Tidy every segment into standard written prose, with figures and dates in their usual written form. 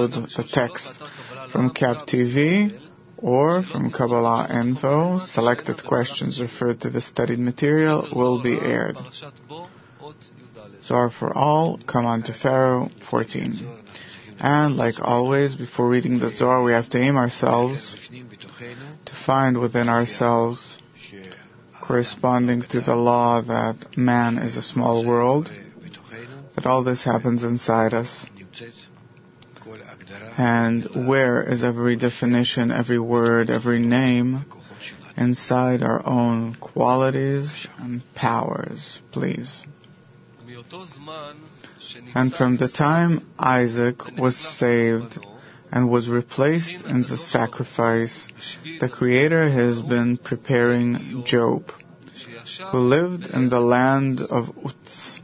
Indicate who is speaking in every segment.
Speaker 1: download the text from Cap TV or from Kabbalah Info, selected questions referred to the studied material will be aired. Zohar for All, Come On to Pharaoh, 14. And like always, before reading the Zohar, we have to aim ourselves to find within ourselves, corresponding to the law that man is a small world, that all this happens inside us. And where is every definition, every word, every name inside our own qualities and powers, please. And from the time Isaac was saved and was replaced in the sacrifice, the Creator has been preparing Job, who lived in the land of Uz,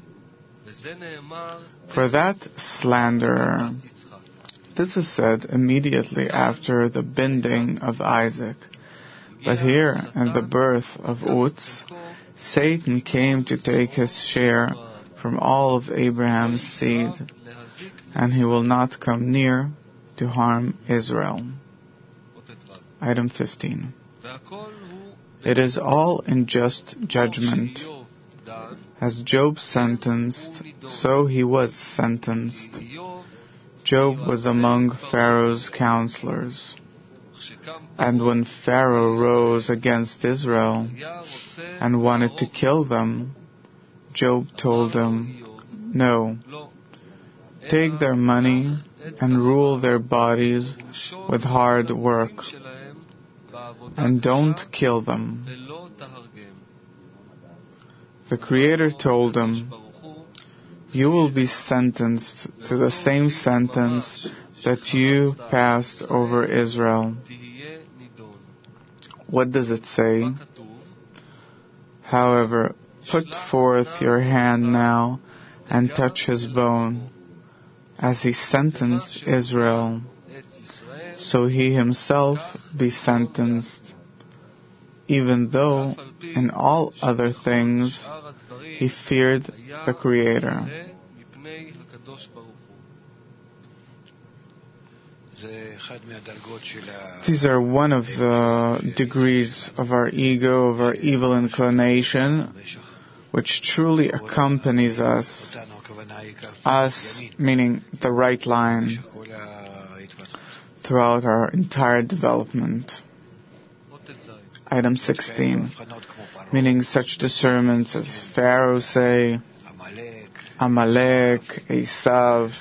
Speaker 1: for that slanderer. This is said immediately after the binding of Isaac. But here, in the birth of Uz, Satan came to take his share from all of Abraham's seed, and he will not come near to harm Israel. Item 15. It is all in just judgment. As Job sentenced, so he was sentenced. Job was among Pharaoh's counselors. And when Pharaoh rose against Israel and wanted to kill them, Job told him, "No, take their money and rule their bodies with hard work, and don't kill them." The Creator told him, "You will be sentenced to the same sentence that you passed over Israel." What does it say? However, put forth your hand now and touch his bone. As he sentenced Israel, so he himself be sentenced, even though in all other things he feared the Creator. These are one of the degrees of our ego, of our evil inclination, which truly accompanies us meaning the right line, throughout our entire development. Item 16, meaning such discernments as Pharaoh say, Amalek, Esav,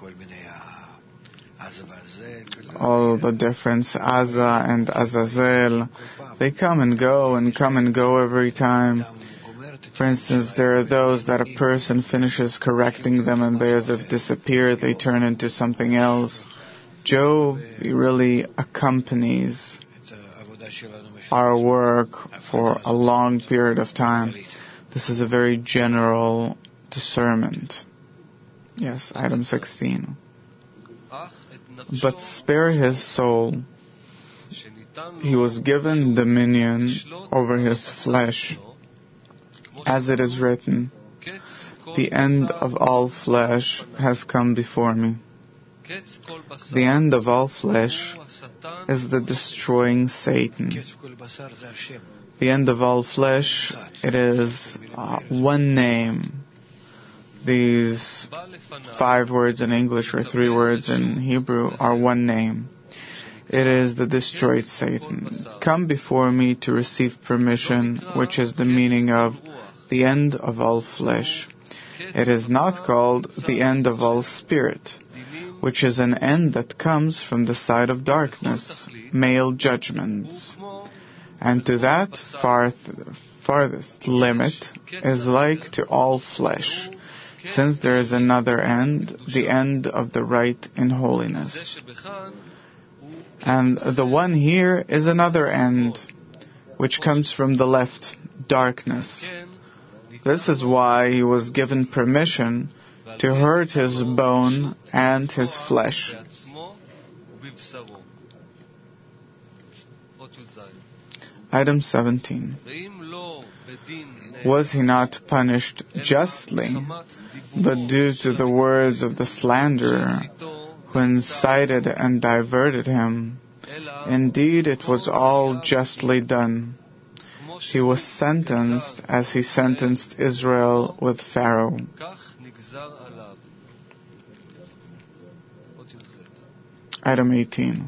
Speaker 1: all the different Asa and Azazel, they come and go every time. For instance, there are those that a person finishes correcting them and they as if disappear, they turn into something else. Job really accompanies our work for a long period of time. This is a very general discernment. Yes, item 16. But spare his soul. He was given dominion over his flesh. As it is written, the end of all flesh has come before me. The end of all flesh is the destroying Satan. The end of all flesh, it is one name. These 5 words in English or 3 words in Hebrew are one name. It is the destroyed Satan. Come before me to receive permission, which is the meaning of the end of all flesh. It is not called the end of all spirit, which is an end that comes from the side of darkness, male judgments. And to that farthest limit is like to all flesh, since there is another end, the end of the right in holiness. And the one here is another end, which comes from the left, darkness. This is why he was given permission to hurt his bone and his flesh. Item 17. Was he not punished justly, but due to the words of the slanderer, who incited and diverted him. Indeed, it was all justly done. He was sentenced as he sentenced Israel with Pharaoh. Item 18.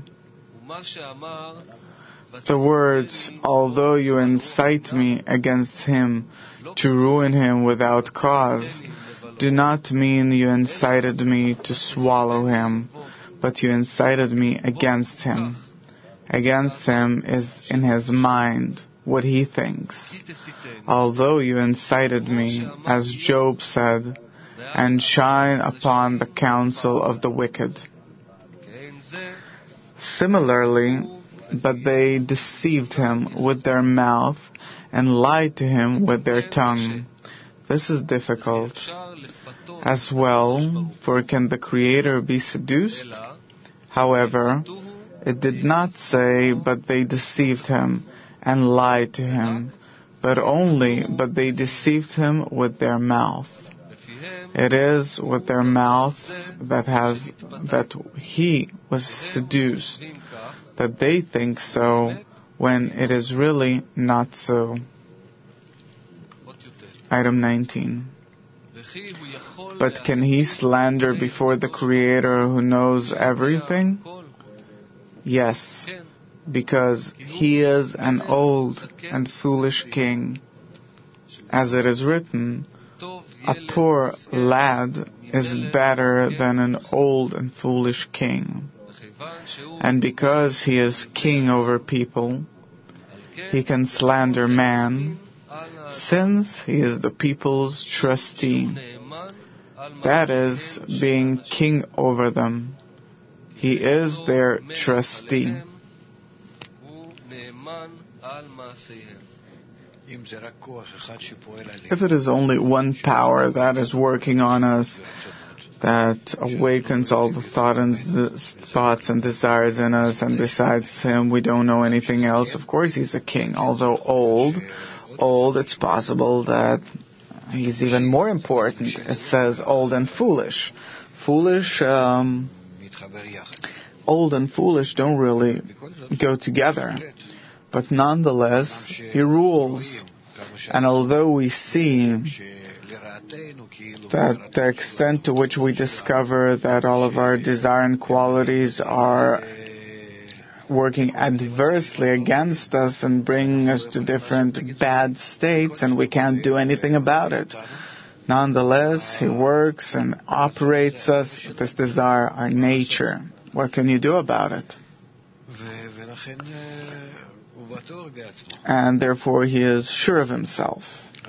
Speaker 1: The words, although you incite me against him to ruin him without cause, do not mean you incited me to swallow him, but you incited me against him. Against him is in his mind, what he thinks. Although you incited me, as Job said, and shine upon the counsel of the wicked. Similarly, but they deceived him with their mouth and lied to him with their tongue. This is difficult as well, for can the Creator be seduced? However, it did not say, but they deceived him and lied to him, but they deceived him with their mouth. It is with their mouth that he was seduced, that they think so, when it is really not so. Item 19. But can he slander before the Creator who knows everything? Yes, because he is an old and foolish king. As it is written, a poor lad is better than an old and foolish king. And because he is king over people, he can slander man, since he is the people's trustee. That is, being king over them. He is their trustee. If it is only one power that is working on us, that awakens all the thoughts and desires in us, and besides him we don't know anything else, of course he's a king. Although old, it's possible that he's even more important. It says old and foolish. Old and foolish don't really go together. But nonetheless, he rules. And although we see that the extent to which we discover that all of our desire and qualities are working adversely against us and bringing us to different bad states, and we can't do anything about it. Nonetheless, he works and operates us, this desire, our nature. What can you do about it? And therefore he is sure of himself.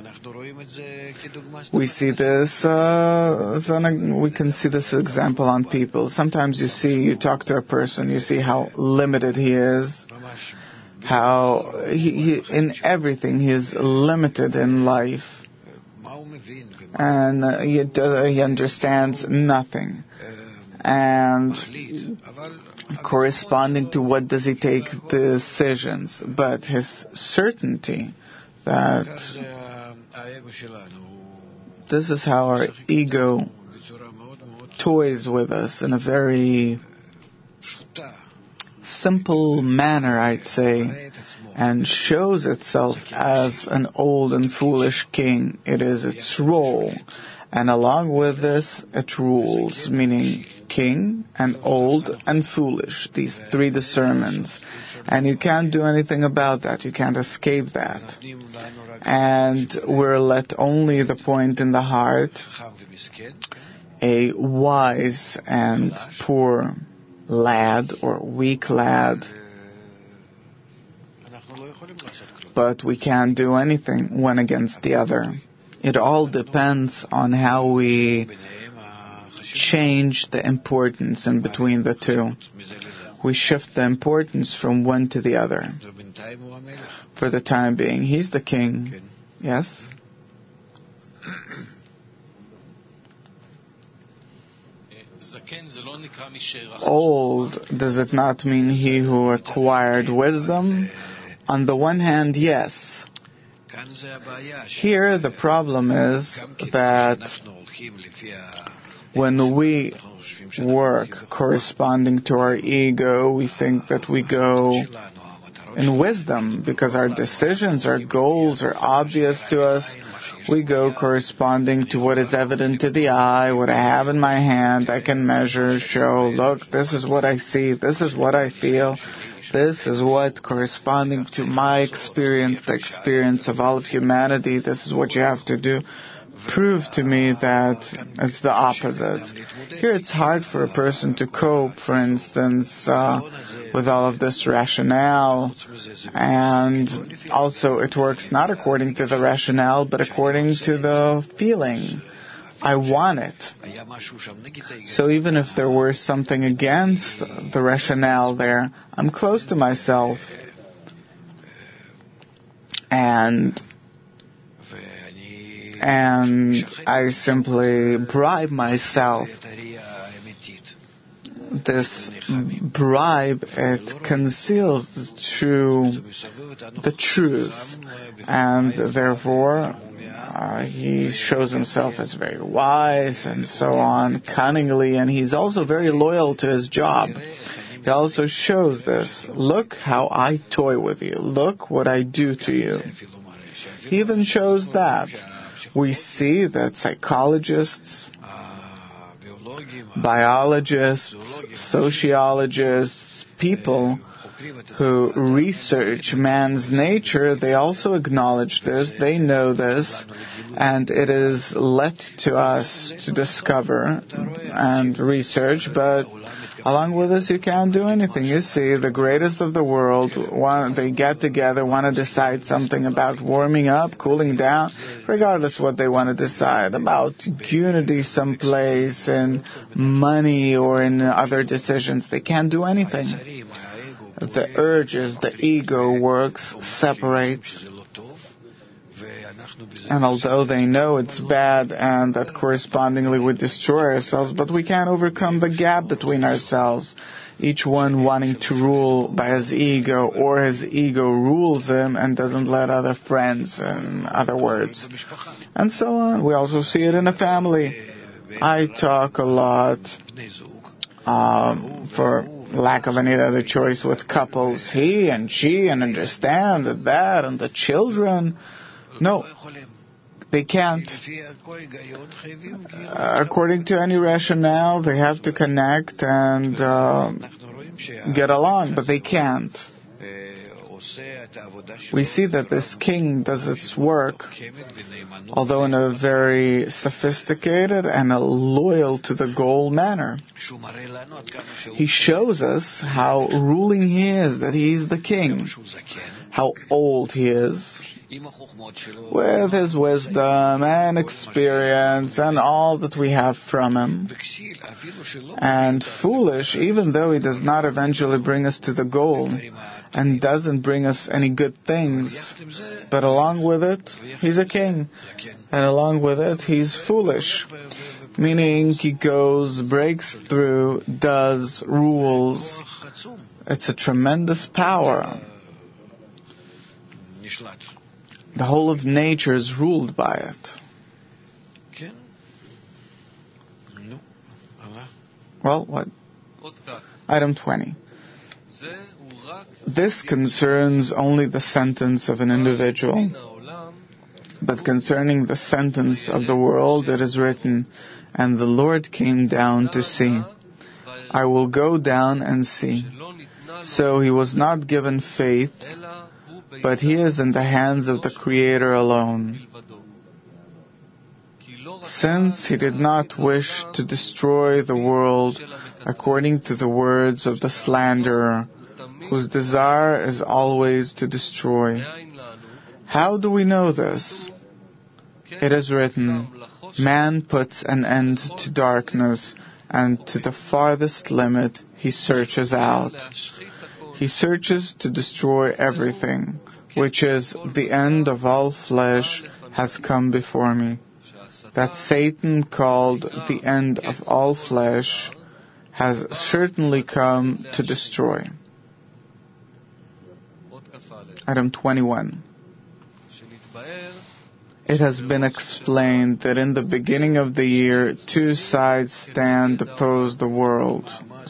Speaker 1: We see this, we can see this example on people. Sometimes you talk to a person, you see how limited he is, how he in everything he is limited in life. And he understands nothing. And corresponding to what does he take decisions, but his certainty that this is how our ego toys with us in a very simple manner, I'd say, and shows itself as an old and foolish king. It is its role. And along with this, it rules, meaning king and old and foolish, these three discernments. And you can't do anything about that. You can't escape that. And we're let only the point in the heart, a wise and poor lad or weak lad. But we can't do anything one against the other. It all depends on how we change the importance in between the two. We shift the importance from one to the other. For the time being, he's the king. Yes? Old, does it not mean he who acquired wisdom? On the one hand, yes. Here the problem is that When we work corresponding to our ego, we think that we go in wisdom because our decisions, our goals are obvious to us. We go corresponding to what is evident to the eye, what I have in my hand, I can measure, show, look, this is what I see, this is what I feel, this is what corresponding to my experience, the experience of all of humanity, this is what you have to do. Prove to me that it's the opposite. Here it's hard for a person to cope, for instance, with all of this rationale, and also it works not according to the rationale, but according to the feeling. I want it. So even if there were something against the rationale there, I'm close to myself, and I simply bribe myself. This bribe, it conceals the truth, and therefore he shows himself as very wise and so on, cunningly, and he's also very loyal to his job. He also shows this. Look how I toy with you. Look what I do to you. He even shows that. We see that psychologists, biologists, sociologists, people who research man's nature, they also acknowledge this, they know this, and it is left to us to discover and research, but along with this, you can't do anything. You see, the greatest of the world, they get together, want to decide something about warming up, cooling down, regardless what they want to decide, about unity someplace, in money, or in other decisions. They can't do anything. The urges, the ego works, separates. And although they know it's bad and that correspondingly we destroy ourselves, but we can't overcome the gap between ourselves. Each one wanting to rule by his ego, or his ego rules him and doesn't let other friends, in other words. And so on. We also see it in a family. I talk a lot, for lack of any other choice, with couples, he and she, and understand that and the children. No, they can't. According to any rationale, they have to connect and get along, but they can't. We see that this king does its work, although in a very sophisticated and a loyal to the goal manner. He shows us how ruling he is, that he is the king, how old he is, with his wisdom and experience and all that we have from him. And foolish, even though he does not eventually bring us to the goal and doesn't bring us any good things, but along with it, he's a king. And along with it, he's foolish. Meaning he goes, breaks through, does, rules. It's a tremendous power. The whole of nature is ruled by it. Well, what? Item 20. This concerns only the sentence of an individual, but concerning the sentence of the world it is written, and the Lord came down to see. I will go down and see. So he was not given faith, but he is in the hands of the Creator alone. Since he did not wish to destroy the world according to the words of the slanderer, whose desire is always to destroy. How do we know this? It is written, man puts an end to darkness, and to the farthest limit he searches out. He searches to destroy everything, which is the end of all flesh has come before me. That Satan called the end of all flesh has certainly come to destroy. Item 21. It has been explained that in the beginning of the year, two sides stay opposite the world.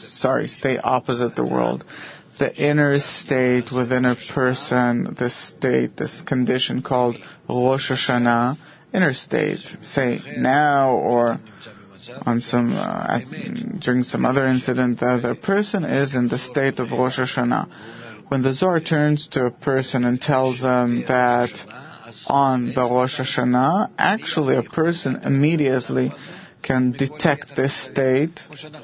Speaker 1: The inner state within a person, this condition called Rosh Hashanah, inner state, say now or on during some other incident, the person is in the state of Rosh Hashanah. When the Zohar turns to a person and tells them that on the Rosh Hashanah, actually a person immediately can detect this state,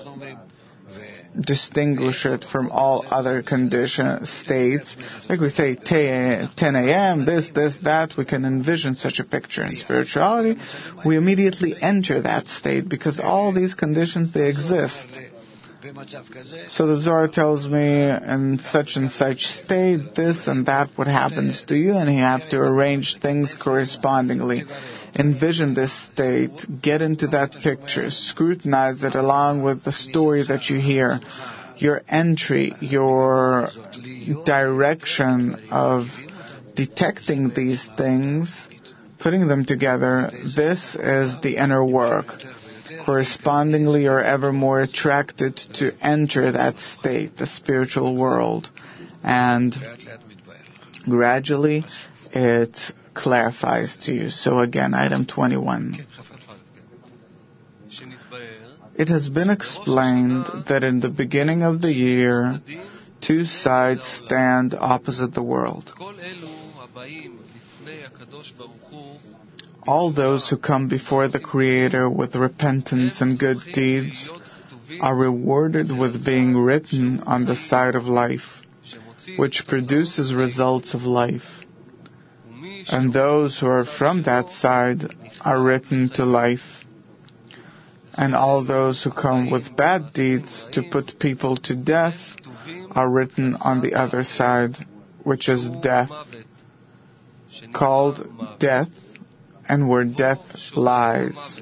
Speaker 1: distinguish it from all other states. Like we say, 10 a.m., this, that, we can envision such a picture. In spirituality, we immediately enter that state because all these conditions, they exist. So the Zohar tells me in such and such state, this and that what happens to you, and you have to arrange things correspondingly. Envision this state, get into that picture, scrutinize it along with the story that you hear. Your entry, your direction of detecting these things, putting them together, this is the inner work. Correspondingly, you're ever more attracted to enter that state, the spiritual world. And gradually, it clarifies to you. So again, item 21. It has been explained that in the beginning of the year, two sides stand opposite the world. All those who come before the Creator with repentance and good deeds are rewarded with being written on the side of life, which produces results of life. And those who are from that side are written to life. And all those who come with bad deeds to put people to death are written on the other side, which is death, called death, and where death lies.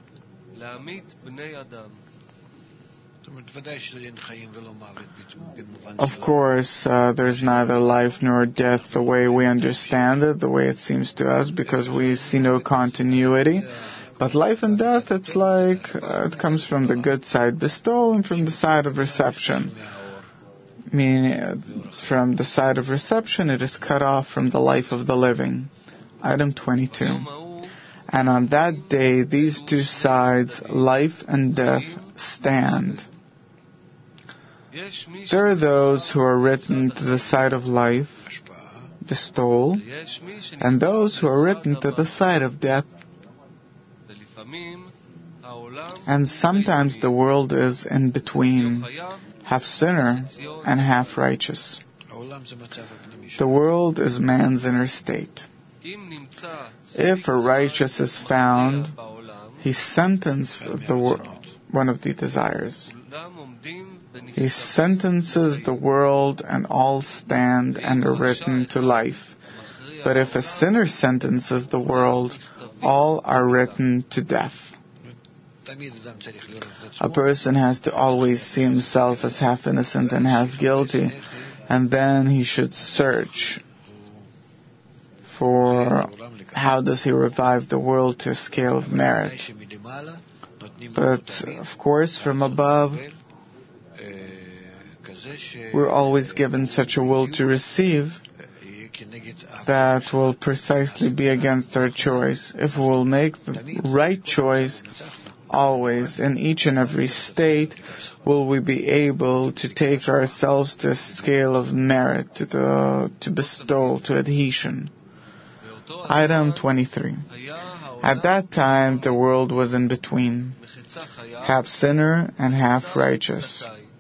Speaker 1: Of course, there's neither life nor death the way we understand it, the way it seems to us, because we see no continuity. But life and death, it's like it comes from the good side, bestowal, and from the side of reception. Meaning, from the side of reception, it is cut off from the life of the living. Item 22. And on that day, these two sides, life and death, stand. There are those who are written to the side of life, bestowal, and those who are written to the side of death. And sometimes the world is in between, half sinner and half righteous. The world is man's inner state. If a righteous is found, he sentences one of the desires. He sentences the world, and all stand and are written to life. But if a sinner sentences the world, all are written to death. A person has to always see himself as half innocent and half guilty, and then he should search for how does he revive the world to a scale of merit. But, of course, from above, we're always given such a will to receive that will precisely be against our choice. If we will make the right choice, always, in each and every state, will we be able to take ourselves to a scale of merit, to bestow, to adhesion. Item 23. At that time, the world was in between, half sinner and half righteous.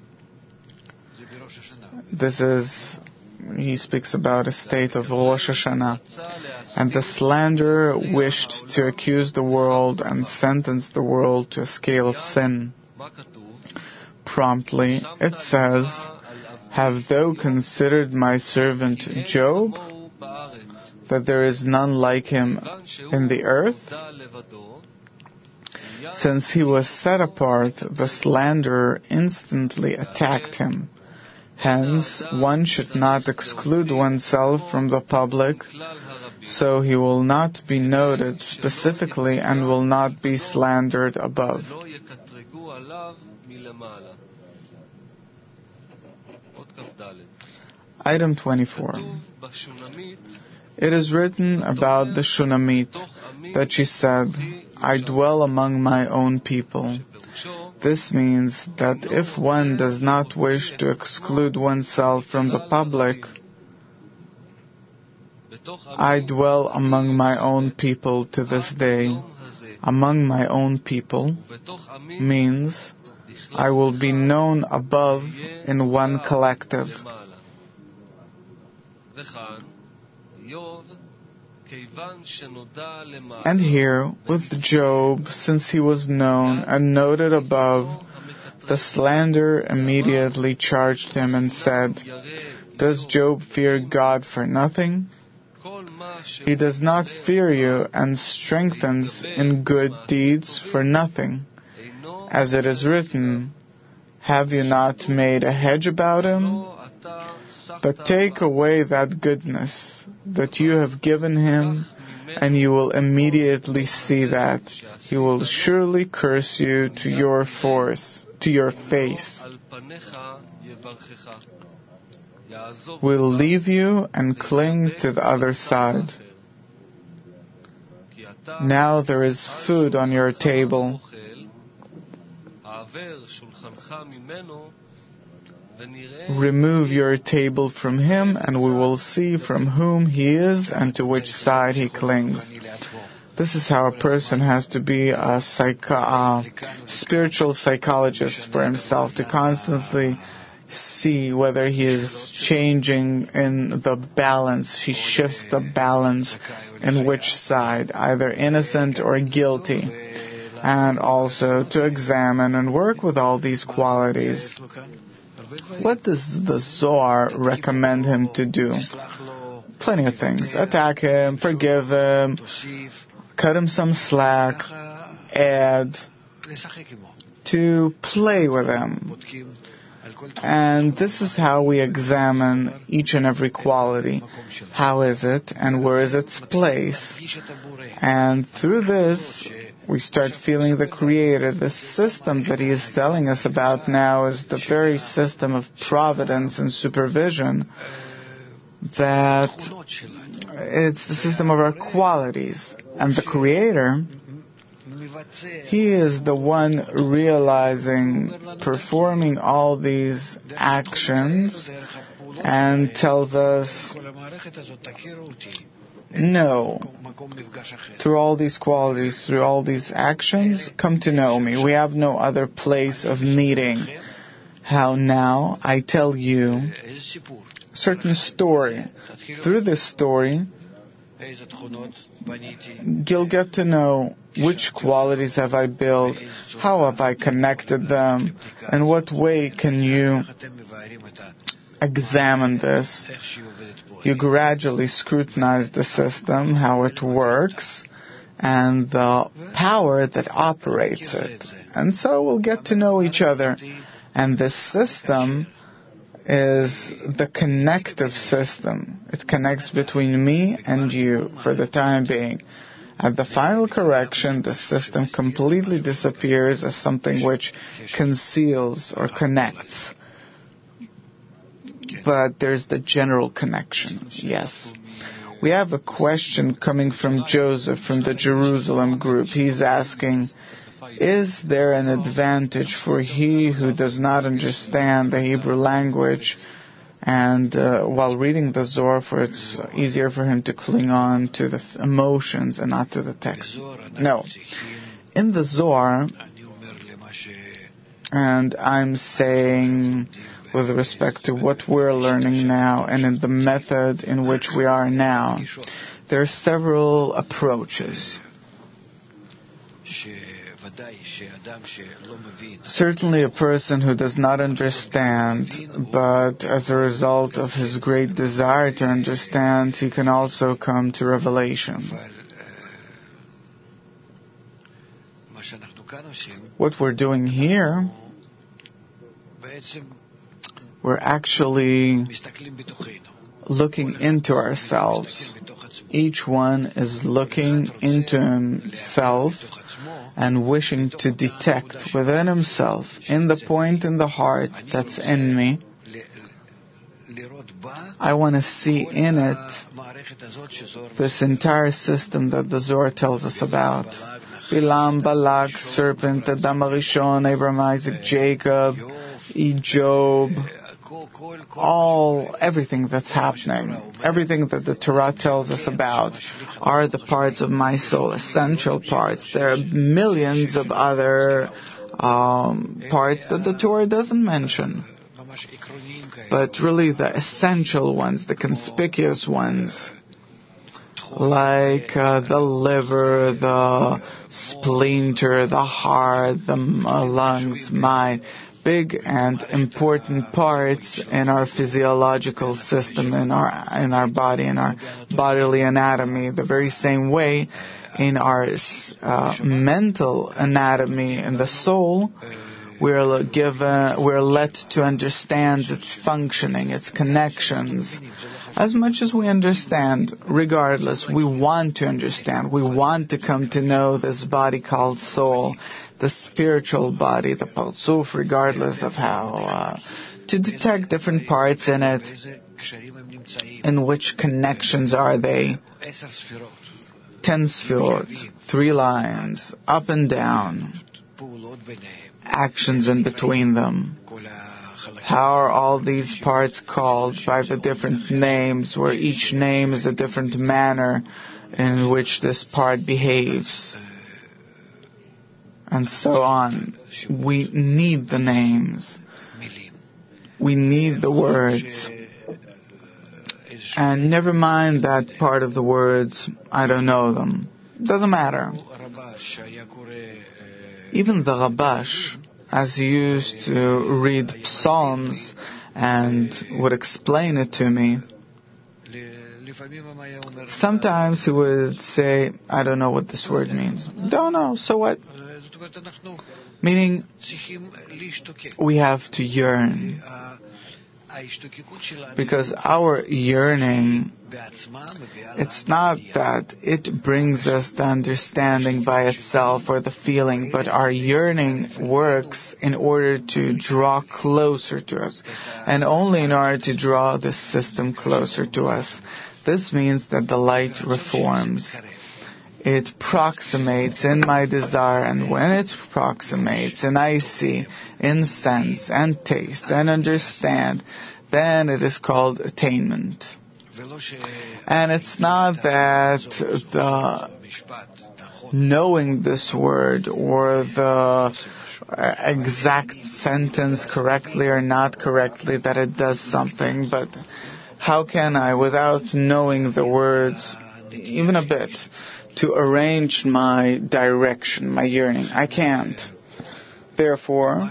Speaker 1: He speaks about a state of Rosh Hashanah. And the slanderer wished to accuse the world and sentence the world to a scale of sin. Promptly, it says, "Have thou considered my servant Job, that there is none like him in the earth? Since he was set apart, the slanderer instantly attacked him. Hence, one should not exclude oneself from the public, so he will not be noted specifically and will not be slandered above. Item 24. It is written about the Shunamit that she said, I dwell among my own people. This means that if one does not wish to exclude oneself from the public, I dwell among my own people to this day. Among my own people means I will be known above in one collective. And here, with Job, since he was known and noted above, the slanderer immediately charged him and said, does Job fear God for nothing? He does not fear you and strengthens in good deeds for nothing. As it is written, have you not made a hedge about him? But take away that goodness that you have given him, and you will immediately see that he will surely curse you to your face. Will leave you and cling to the other side. Now there is food on your table. Remove your table from him, and we will see from whom he is and to which side he clings. This is how a person has to be a spiritual psychologist for himself, to constantly see whether he is changing in the balance. He shifts the balance in which side, either innocent or guilty. And also to examine and work with all these qualities. What does the Zohar recommend him to do? Plenty of things. Attack him, forgive him, cut him some slack, add, to play with him. And this is how we examine each and every quality. How is it and where is its place? And through this, we start feeling the Creator. The system that He is telling us about now is the very system of providence and supervision, that it's the system of our qualities. And the Creator, He is the one realizing, performing all these actions, and tells us, no, through all these qualities, through all these actions, come to know me. We have no other place of meeting. How now I tell you a certain story. Through this story, you'll get to know which qualities have I built, how have I connected them, and what way can you examine this. You gradually scrutinize the system, how it works, and the power that operates it. And so we'll get to know each other. And this system is the connective system. It connects between me and you for the time being. At the final correction, the system completely disappears as something which conceals or connects. But there's the general connection. Yes. We have a question coming from Joseph from the Jerusalem group. He's asking, is there an advantage for he who does not understand the Hebrew language and while reading the Zohar, for it's easier for him to cling on to the emotions and not to the text? No. In the Zohar, and I'm saying with respect to what we're learning now and in the method in which we are now, there are several approaches. Certainly a person who does not understand, but as a result of his great desire to understand, he can also come to revelation. What we're doing here, we're actually looking into ourselves Each one is looking into himself and wishing to detect within himself, in the point in the heart that's in me, I want to see in it this entire system that the Zohar tells us about. Bilam, Balak, serpent, Adam Arishon, Abraham, Isaac, Jacob, Job, everything that's happening, everything that the Torah tells us about are the parts of my soul, essential parts. There are millions of other parts that the Torah doesn't mention. But really the essential ones, the conspicuous ones, like the liver, the splinter, the heart, the lungs, mind, big and important parts in our physiological system, in our body, in our bodily anatomy, the very same way in our mental anatomy in the soul. We're led to understand its functioning, its connections. As much as we understand, regardless, we want to understand. We want to come to know this body called soul, the spiritual body, the Parzuf, regardless of how, to detect different parts in it. In which connections are they? 10 sefirot, 3 lines, up and down. Actions in between them. How are all these parts called by the different names, where each name is a different manner in which this part behaves, and so on. We need the names. We need the words. And never mind that part of the words, I don't know them. Doesn't matter. Even the Rabash, as he used to read Psalms and would explain it to me, sometimes he would say, I don't know what this word means. Don't know, so what? Meaning, we have to yearn. Because our yearning, it's not that it brings us the understanding by itself or the feeling, but our yearning works in order to draw closer to us, and only in order to draw the system closer to us. This means that the light reforms. It proximates in my desire, and when it proximates and I see in sense and taste and understand, then it is called attainment. And it's not that the knowing this word or the exact sentence correctly or not correctly that it does something, but how can I, without knowing the words even a bit, to arrange my direction, my yearning? I can't. Therefore,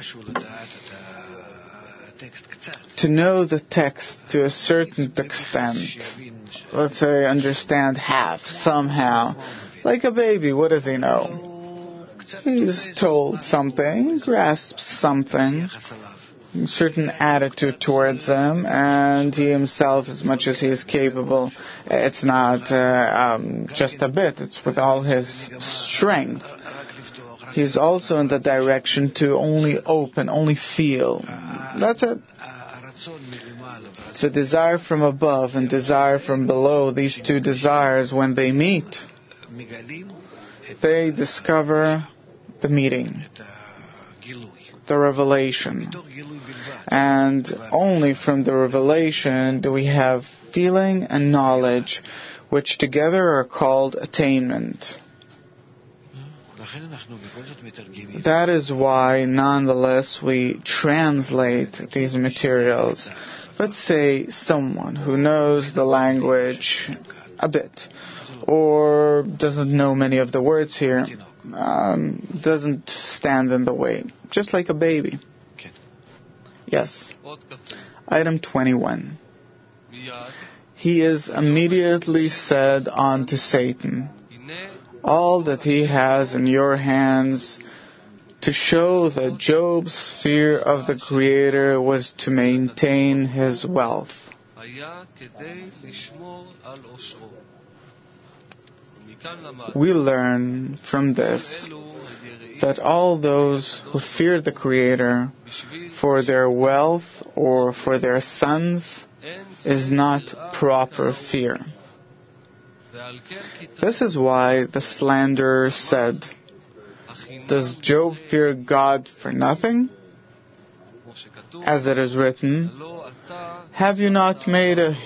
Speaker 1: to know the text to a certain extent, let's say understand half, somehow, like a baby, what does he know? He's told something, grasps something, a certain attitude towards him, and he himself, as much as he is capable, it's not just a bit, it's with all his strength. He's also in the direction to only open, only feel. That's it. The desire from above and desire from below, these two desires, when they meet, they discover the meeting, the revelation. And only from the revelation do we have feeling and knowledge, which together are called attainment. That is why, nonetheless, we translate these materials. Let's say someone who knows the language a bit, or doesn't know many of the words here, doesn't stand in the way, just like a baby. Yes. Item 21. He is immediately said unto Satan, all that he has in your hands, to show that Job's fear of the Creator was to maintain his wealth. We learn from this that all those who fear the Creator for their wealth or for their sons is not proper fear. This is why the slanderer said, "Does Job fear God for nothing? As it is written, have you not made a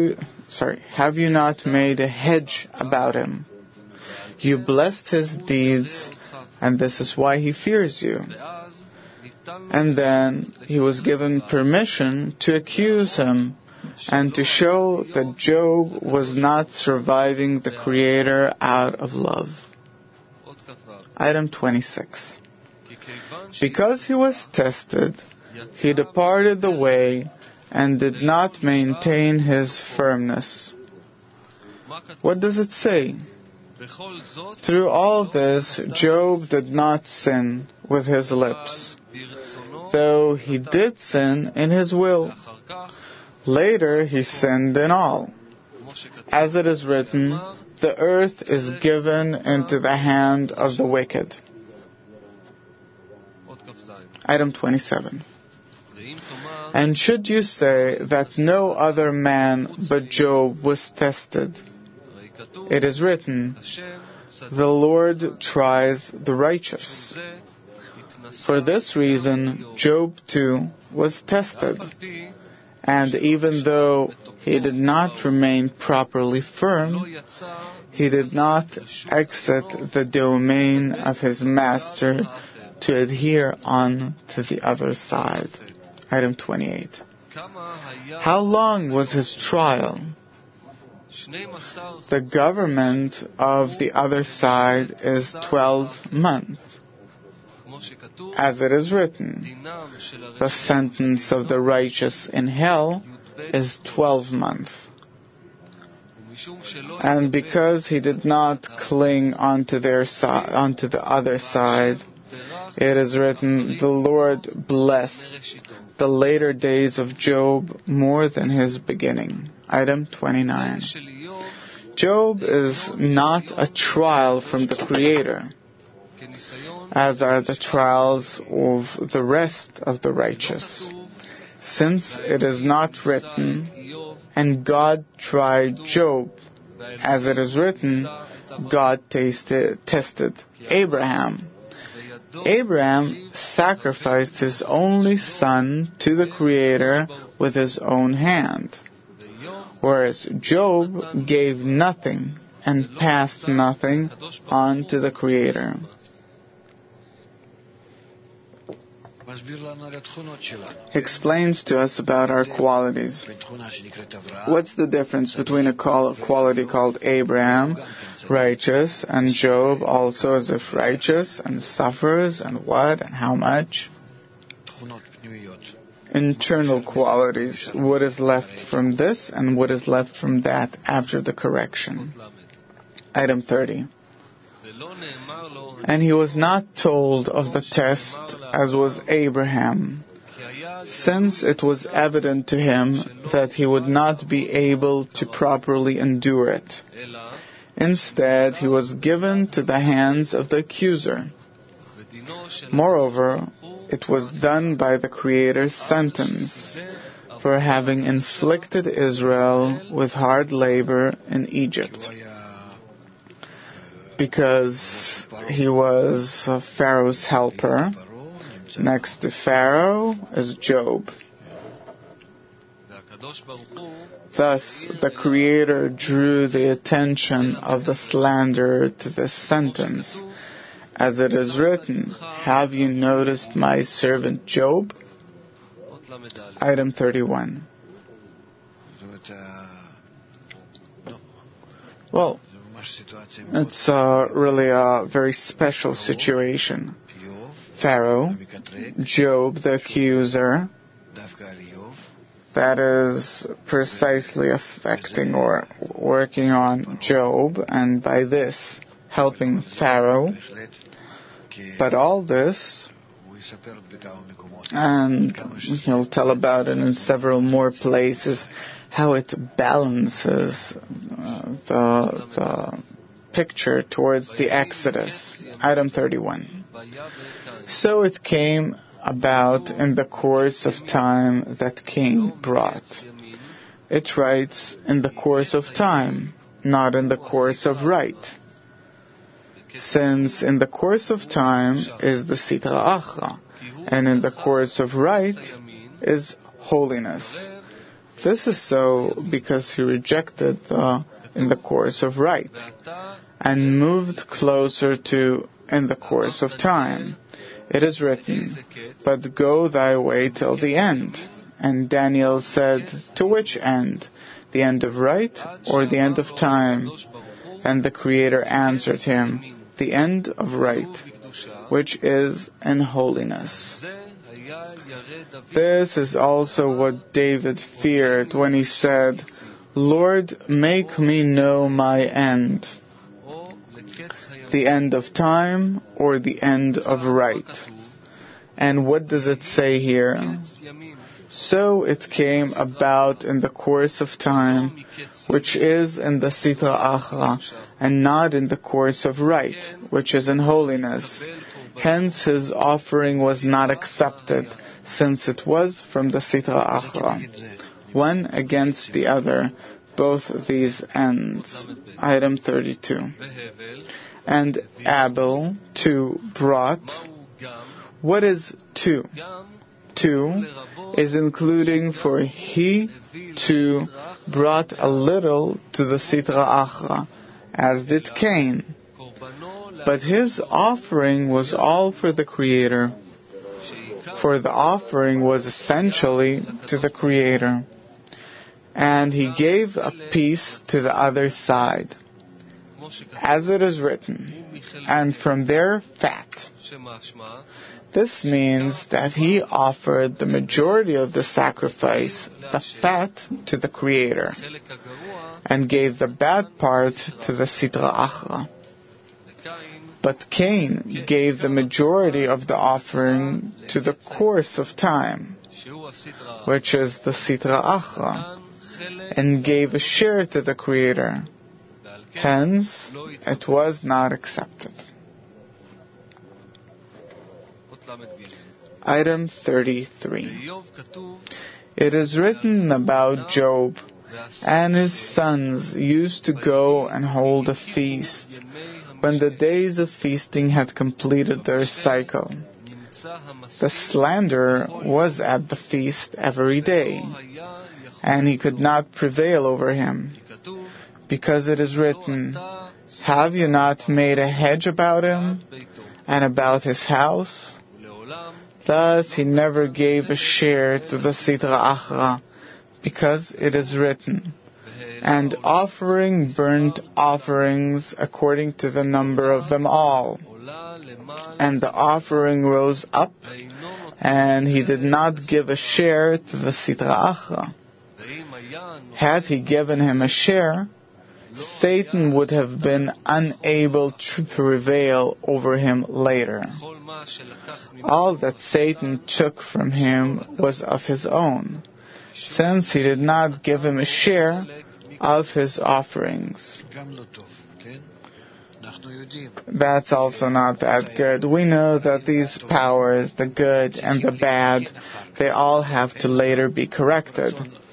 Speaker 1: hedge about him? You blessed his deeds, and this is why he fears you." And then he was given permission to accuse him and to show that Job was not surviving the Creator out of love. Item 26. Because he was tested, he departed the way and did not maintain his firmness. What does it say? Through all this, Job did not sin with his lips, though he did sin in his will. Later he sinned in all. As it is written, the earth is given into the hand of the wicked. Item 27. And should you say that no other man but Job was tested? It is written, the Lord tries the righteous. For this reason, Job too was tested. And even though he did not remain properly firm, he did not exit the domain of his master to adhere on to the other side. Item 28. How long was his trial? The government of the other side is 12 months. As it is written, the sentence of the righteous in hell is 12 months. And because he did not cling onto the other side, it is written, the Lord bless the later days of Job more than his beginning. Item 29. Job is not a trial from the Creator, as are the trials of the rest of the righteous. Since it is not written, and God tried Job, as it is written, God tested Abraham. Abraham sacrificed his only son to the Creator with his own hand, whereas Job gave nothing and passed nothing on to the Creator. He explains to us about our qualities. What's the difference between a quality called Abraham, righteous, and Job, also as if righteous, and suffers, and what, and how much? Internal qualities. What is left from this, and what is left from that after the correction. Item 30. And he was not told of the test as was Abraham, since it was evident to him that he would not be able to properly endure it. Instead, he was given to the hands of the accuser. Moreover, it was done by the Creator's sentence for having inflicted Israel with hard labor in Egypt, because he was Pharaoh's helper. Next to Pharaoh is Job. Thus, the Creator drew the attention of the slanderer to this sentence. As it is written, have you noticed my servant Job? Item 31. Well, it's really a very special situation. Pharaoh, Job the accuser, that is precisely affecting or working on Job, and by this helping Pharaoh. But all this, and he'll tell about it in several more places, how it balances the picture towards the Exodus. Item 31. So it came about in the course of time that Cain brought. It writes in the course of time, not in the course of right. Since in the course of time is the Sitra Achra, and in the course of right is holiness. This is so because he rejected in the course of right and moved closer to in the course of time. It is written, but go thy way till the end. And Daniel said, to which end? The end of right or the end of time? And the Creator answered him, the end of right, which is in holiness. This is also what David feared when he said, Lord, make me know my end. The end of time or the end of right. And what does it say here? So it came about in the course of time, which is in the Sitra Achra, and not in the course of right, which is in holiness. Hence his offering was not accepted, since it was from the Sitra Achra. One against the other, both these ends. Item 32. And Abel, too, brought. What is two? Two is including for he, too, brought a little to the Sitra Achra, as did Cain. But his offering was all for the Creator, for the offering was essentially to the Creator. And he gave a piece to the other side, as it is written, and from their fat. This means that he offered the majority of the sacrifice, the fat, to the Creator, and gave the bad part to the Sitra Achra. But Cain gave the majority of the offering to the course of time, which is the Sitra Achra, and gave a share to the Creator. Hence, it was not accepted. Item 33. It is written about Job, and his sons used to go and hold a feast when the days of feasting had completed their cycle. The slanderer was at the feast every day, and he could not prevail over him, because it is written, have you not made a hedge about him and about his house? Thus he never gave a share to the Sitra Achra, because it is written, and offering burnt offerings according to the number of them all. And the offering rose up, and he did not give a share to the Sitra Achra. Had he given him a share, Satan would have been unable to prevail over him later. All that Satan took from him was of his own, since he did not give him a share of his offerings. That's also not that good. We know that these powers, the good and the bad, they all have to later be corrected.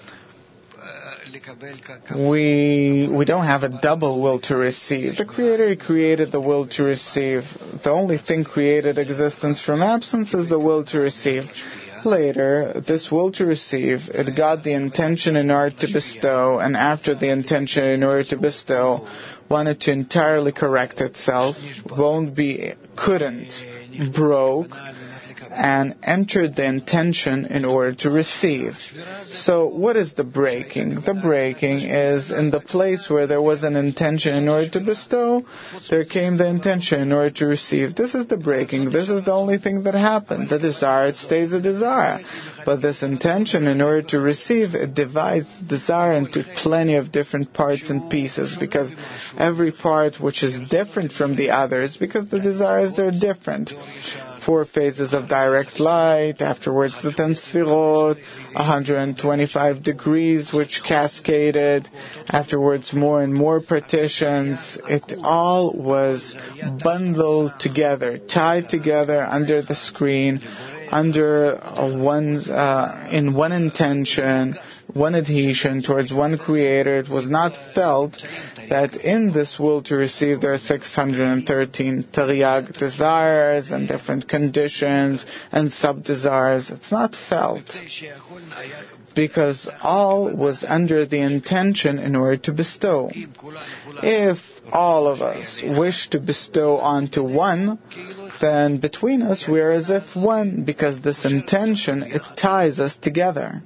Speaker 1: We don't have a double will to receive. The Creator created the will to receive. The only thing created existence from absence is the will to receive. Later, this will to receive, it got the intention in order to bestow, and after the intention in order to bestow, wanted to entirely correct itself, couldn't, broke, and entered the intention in order to receive. So what is the breaking? The breaking is in the place where there was an intention in order to bestow, there came the intention in order to receive. This is the breaking. This is the only thing that happened. The desire, it stays a desire. But this intention in order to receive, it divides the desire into plenty of different parts and pieces, because every part which is different from the others, because the desires are different. 4 phases of direct light, afterwards the 10 Sfirot, 125 degrees which cascaded, afterwards more and more partitions. It all was bundled together, tied together under the screen, under in one intention, one adhesion towards one creator. It was not felt that in this will to receive there are 613 Taryag desires and different conditions and sub-desires. It's not felt because all was under the intention in order to bestow. If all of us wish to bestow onto one, then between us we are as if one, because this intention, it ties us together.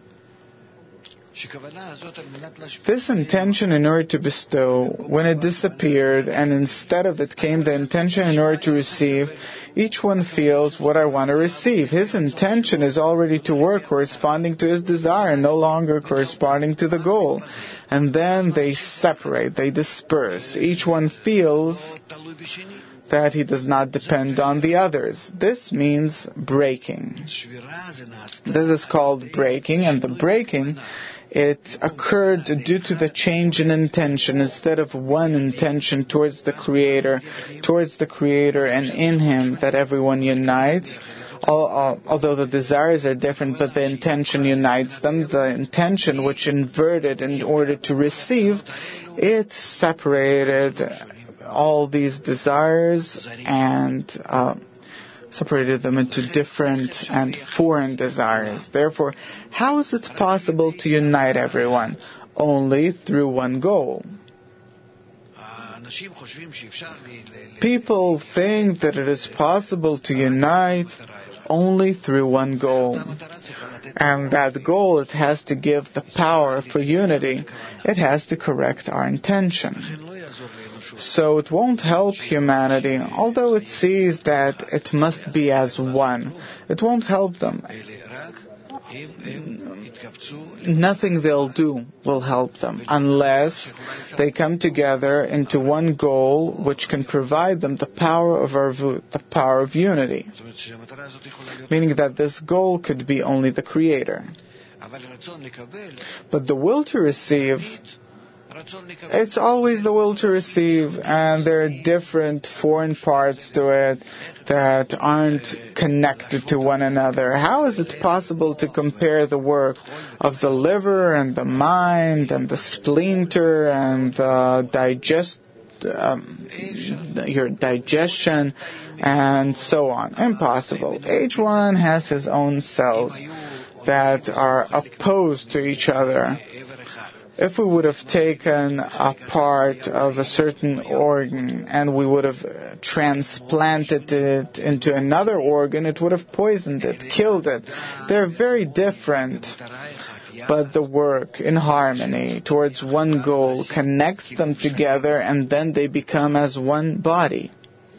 Speaker 1: This intention in order to bestow, when it disappeared and instead of it came the intention in order to receive, each one feels what I want to receive. His intention is already to work corresponding to his desire, no longer corresponding to the goal. And then they separate, they disperse. Each one feels that he does not depend on the others. This means breaking. This is called breaking, and the breaking, it occurred due to the change in intention. Instead of one intention towards the Creator and in Him that everyone unites, although the desires are different, but the intention unites them. The intention which inverted in order to receive, it separated all these desires and separated them into different and foreign desires. Therefore, how is it possible to unite everyone? Only through one goal. People think that it is possible to unite only through one goal. And that goal, it has to give the power for unity. It has to correct our intention. So it won't help humanity, although it sees that it must be as one. It won't help them. Nothing they'll do will help them unless they come together into one goal which can provide them the power of unity. Meaning that this goal could be only the Creator. But the will to receive, it's always the will to receive, and there are different foreign parts to it that aren't connected to one another. How is it possible to compare the work of the liver and the mind and the splinter and your digestion and so on? Impossible. Each one has his own cells that are opposed to each other. If we would have taken a part of a certain organ and we would have transplanted it into another organ, it would have poisoned it, killed it. They're very different, but the work in harmony towards one goal connects them together, and then they become as one body.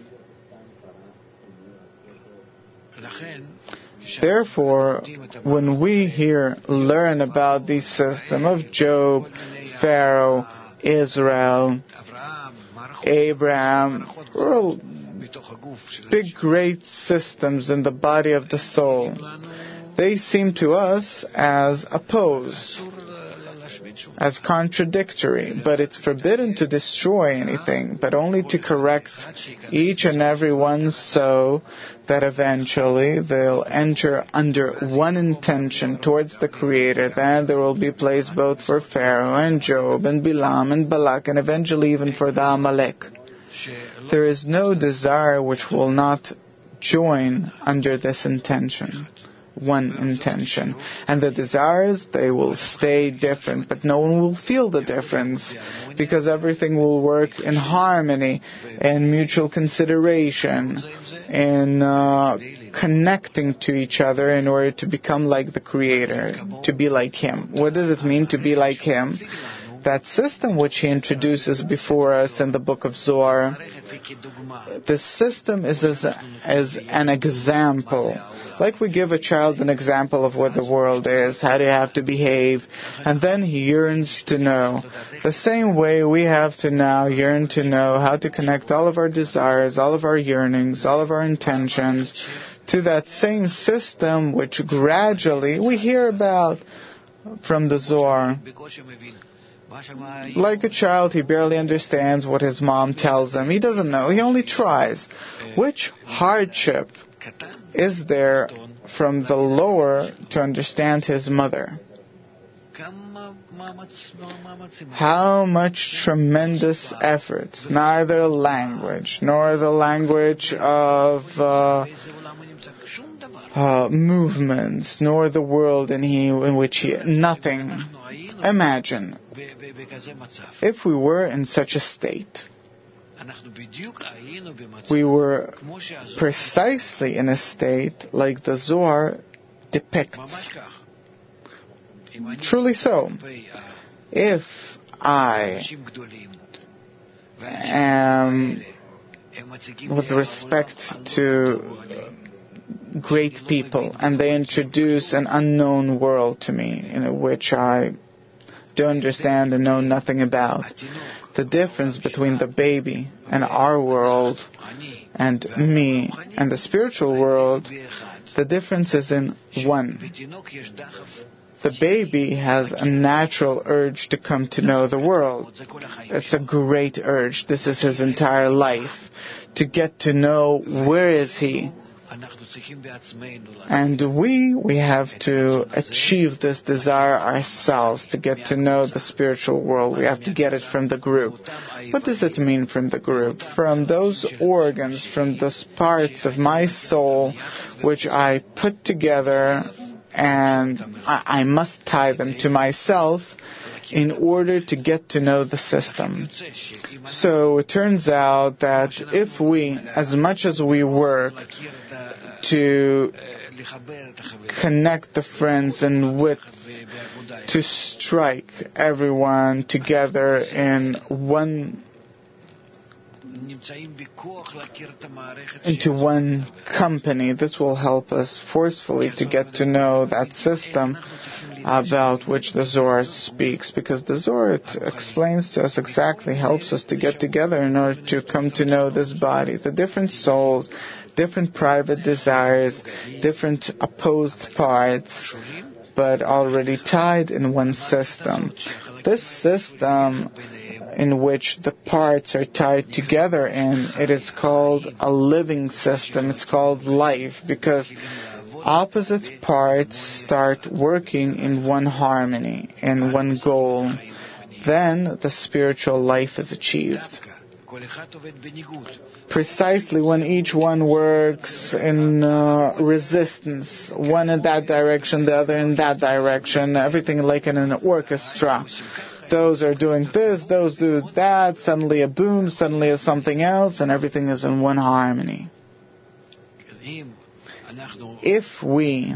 Speaker 1: Therefore, when we learn about the system of Job, Pharaoh, Israel, Abraham, all big great systems in the body of the soul, they seem to us as opposed, as contradictory, but it's forbidden to destroy anything, but only to correct each and every one so that eventually they'll enter under one intention towards the Creator. Then there will be place both for Pharaoh and Job and Bilam and Balak and eventually even for the Amalek. There is no desire which will not join under this intention. One intention. And the desires, they will stay different, but no one will feel the difference because everything will work in harmony, in mutual consideration, in connecting to each other in order to become like the Creator, to be like Him. What does it mean to be like Him? That system which He introduces before us in the book of Zohar, this system is as an example. Like we give a child an example of what the world is, how do you have to behave, and then he yearns to know. The same way we have to now yearn to know how to connect all of our desires, all of our yearnings, all of our intentions to that same system which gradually we hear about from the Zohar. Like a child, he barely understands what his mom tells him. He doesn't know. He only tries. Which hardship is there from the lower to understand his mother? How much tremendous effort. Neither language, nor the language of movements, nor the world in which he... Nothing. Imagine if we were in such a state. We were precisely in a state like the Zohar depicts. Truly so. If I am, with respect to great people, and they introduce an unknown world to me, in which I don't understand and know nothing about, the difference between the baby and our world and me and the spiritual world, the difference is in one. The baby has a natural urge to come to know the world. It's a great urge. This is his entire life. To get to know where is he. And we have to achieve this desire ourselves, to get to know the spiritual world. We have to get it from the group. What does it mean from the group? From those organs, from those parts of my soul which I put together, and I must tie them to myself in order to get to know the system. So it turns out that if we, as much as we work to connect the friends and with, to strike everyone together into one company, this will help us forcefully to get to know that system about which the Zohar speaks, because the Zohar explains to us exactly, helps us to get together in order to come to know this body, the different souls, different private desires, different opposed parts, but already tied in one system. This system in which the parts are tied together in, it is called a living system. It's called life, because opposite parts start working in one harmony, in one goal. Then the spiritual life is achieved. Precisely when each one works in resistance, one in that direction, the other in that direction, everything like in an orchestra. Those are doing this, those do that, suddenly a boom, suddenly a something else, and everything is in one harmony. If we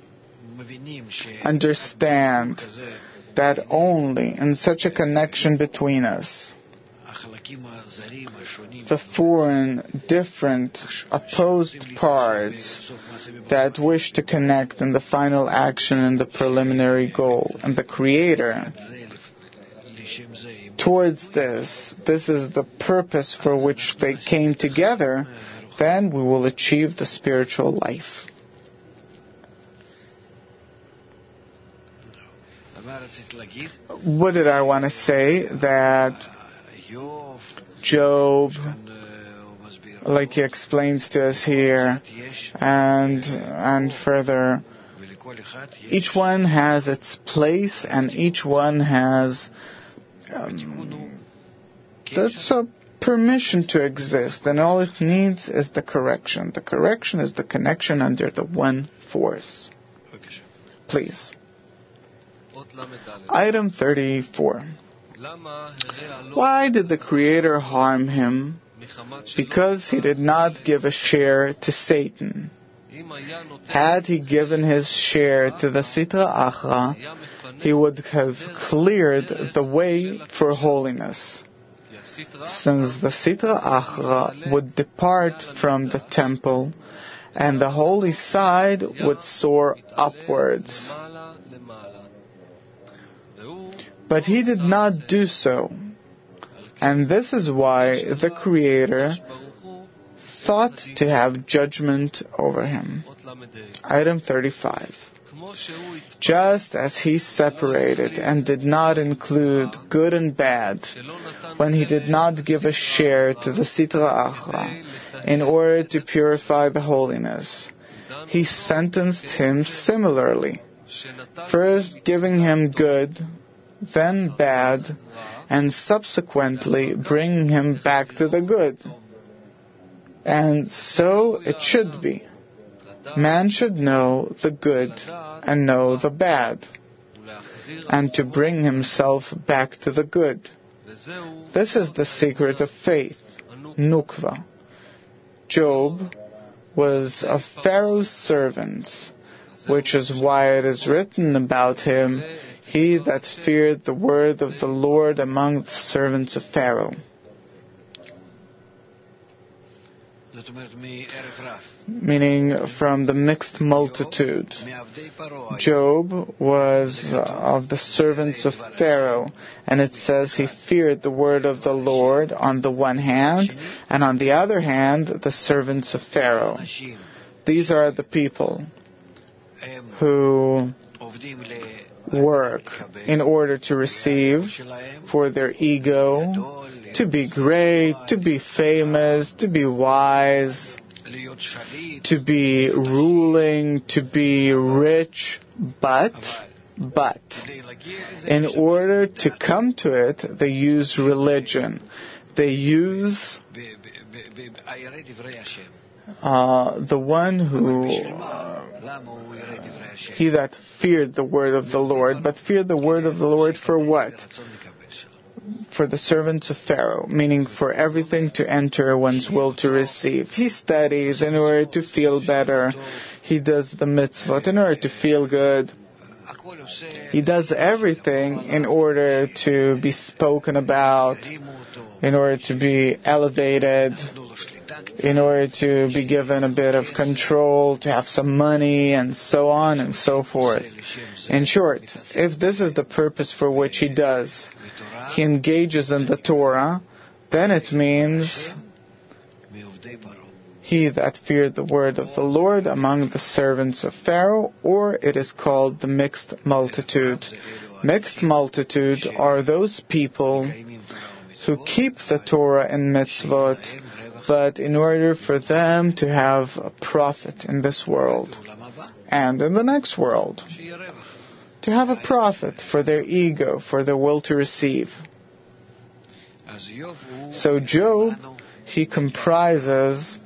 Speaker 1: understand that only in such a connection between us, the foreign, different, opposed parts that wish to connect in the final action and the preliminary goal, and the Creator, towards this is the purpose for which they came together, then we will achieve the spiritual life. What did I want to say? That Job, like he explains to us here, and further, each one has its place, and each one has that's a permission to exist, and all it needs is the correction. The correction is the connection under the one force. Please. Item 34. Why did the Creator harm him? Because he did not give a share to Satan. Had he given his share to the Sitra Achra, he would have cleared the way for holiness. Since the Sitra Achra would depart from the temple, and the holy side would soar upwards. But he did not do so. And this is why the Creator thought to have judgment over him. Item 35. Just as he separated and did not include good and bad, when he did not give a share to the Sitra Achra in order to purify the holiness, he sentenced him similarly, first giving him good, then bad, and subsequently bringing him back to the good. And so it should be. Man should know the good and know the bad, and to bring himself back to the good. This is the secret of faith, Nukva. Job was of Pharaoh's servants, which is why it is written about him, he that feared the word of the Lord among the servants of Pharaoh. Meaning from the mixed multitude. Job was of the servants of Pharaoh, and it says he feared the word of the Lord on the one hand, and on the other hand, the servants of Pharaoh. These are the people who work in order to receive for their ego, to be great, to be famous, to be wise, to be ruling, to be rich, but in order to come to it, they use religion. They use the one who he that feared the word of the Lord, but feared the word of the Lord for what? For the servants of Pharaoh, meaning for everything to enter one's will to receive. He studies in order to feel better. He does the mitzvot in order to feel good. He does everything in order to be spoken about, in order to be elevated, in order to be given a bit of control, to have some money, and so on and so forth. In short, if this is the purpose for which he does, he engages in the Torah, then it means he that feared the word of the Lord among the servants of Pharaoh, or it is called the mixed multitude. Mixed multitude are those people who keep the Torah and mitzvot, but in order for them to have a profit in this world and in the next world, to have a profit for their ego, for their will to receive. So Job, he comprises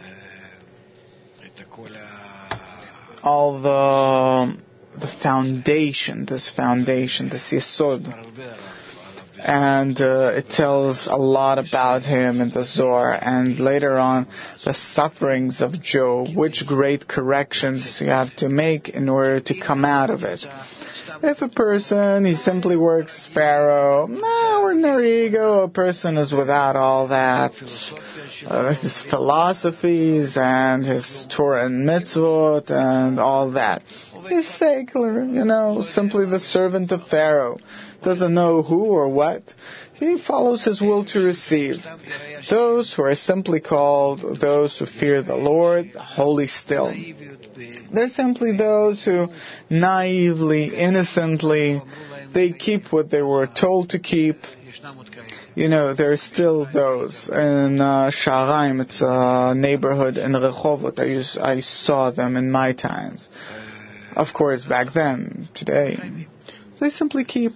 Speaker 1: all the foundation, this Yesod. And it tells a lot about him in the Zohar, and later on the sufferings of Job, which great corrections you have to make in order to come out of it. If a person, he simply works Pharaoh, ordinary ego, a person is without all that, his philosophies and his Torah and mitzvot and all that. He's secular, simply the servant of Pharaoh. Doesn't know who or what. He follows his will to receive. Those who are simply called those who fear the Lord, holy still. They're simply those who naively, innocently, they keep what they were told to keep. There are still those. In Sha'araim, it's a neighborhood in Rehovot. I saw them in my times. Of course, back then, today, they simply keep.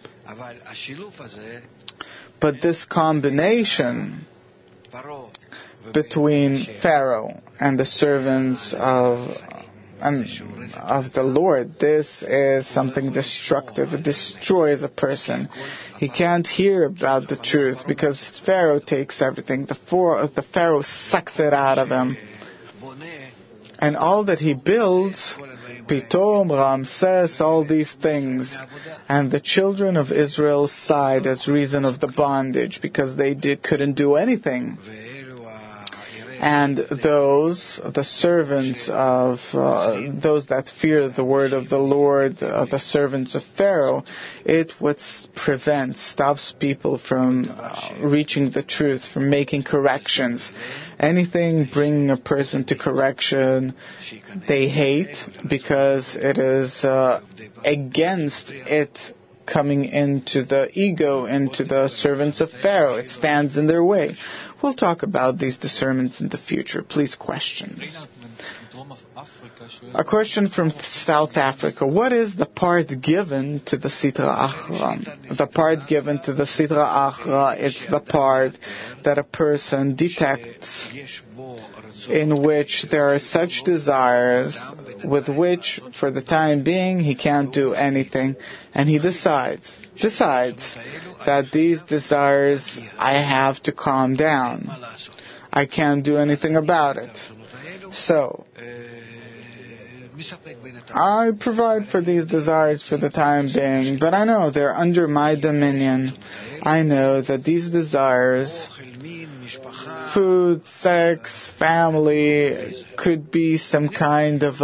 Speaker 1: But this combination between Pharaoh and the servants of the Lord, this is something destructive. It destroys a person. He can't hear about the truth because Pharaoh takes everything. The Pharaoh sucks it out of him. And all that he builds, Pitom, Ramses, all these things. And the children of Israel sighed as reason of the bondage because they couldn't do anything. And the servants of those that fear the word of the Lord, the servants of Pharaoh, it would stops people from reaching the truth, from making corrections. Anything bringing a person to correction, they hate because it is against it coming into the ego, into the servants of Pharaoh. It stands in their way. We'll talk about these discernments in the future. Please, questions. A question from South Africa. What is the part given to the Sitra Achra? The part given to the Sitra Achra, it's the part that a person detects in which there are such desires with which, for the time being, he can't do anything. And he decides that these desires, I have to calm down. I can't do anything about it. So, I provide for these desires for the time being, but I know they're under my dominion. I know that these desires, food, sex, family, could be some kind of,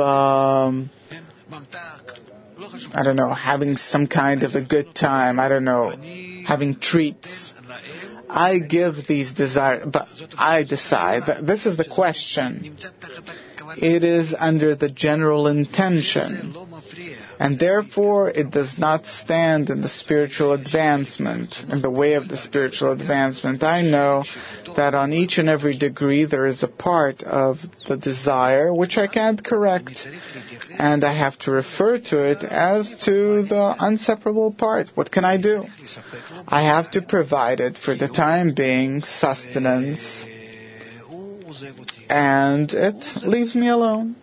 Speaker 1: having some kind of a good time, having treats. I give these desires, but I decide. This is the question. It is under the general intention, and therefore it does not stand in the spiritual advancement, in the way of the spiritual advancement. I know that on each and every degree there is a part of the desire which I can't correct, and I have to refer to it as to the inseparable part. What can I do? I have to provide it for the time being, sustenance, and it leaves me alone.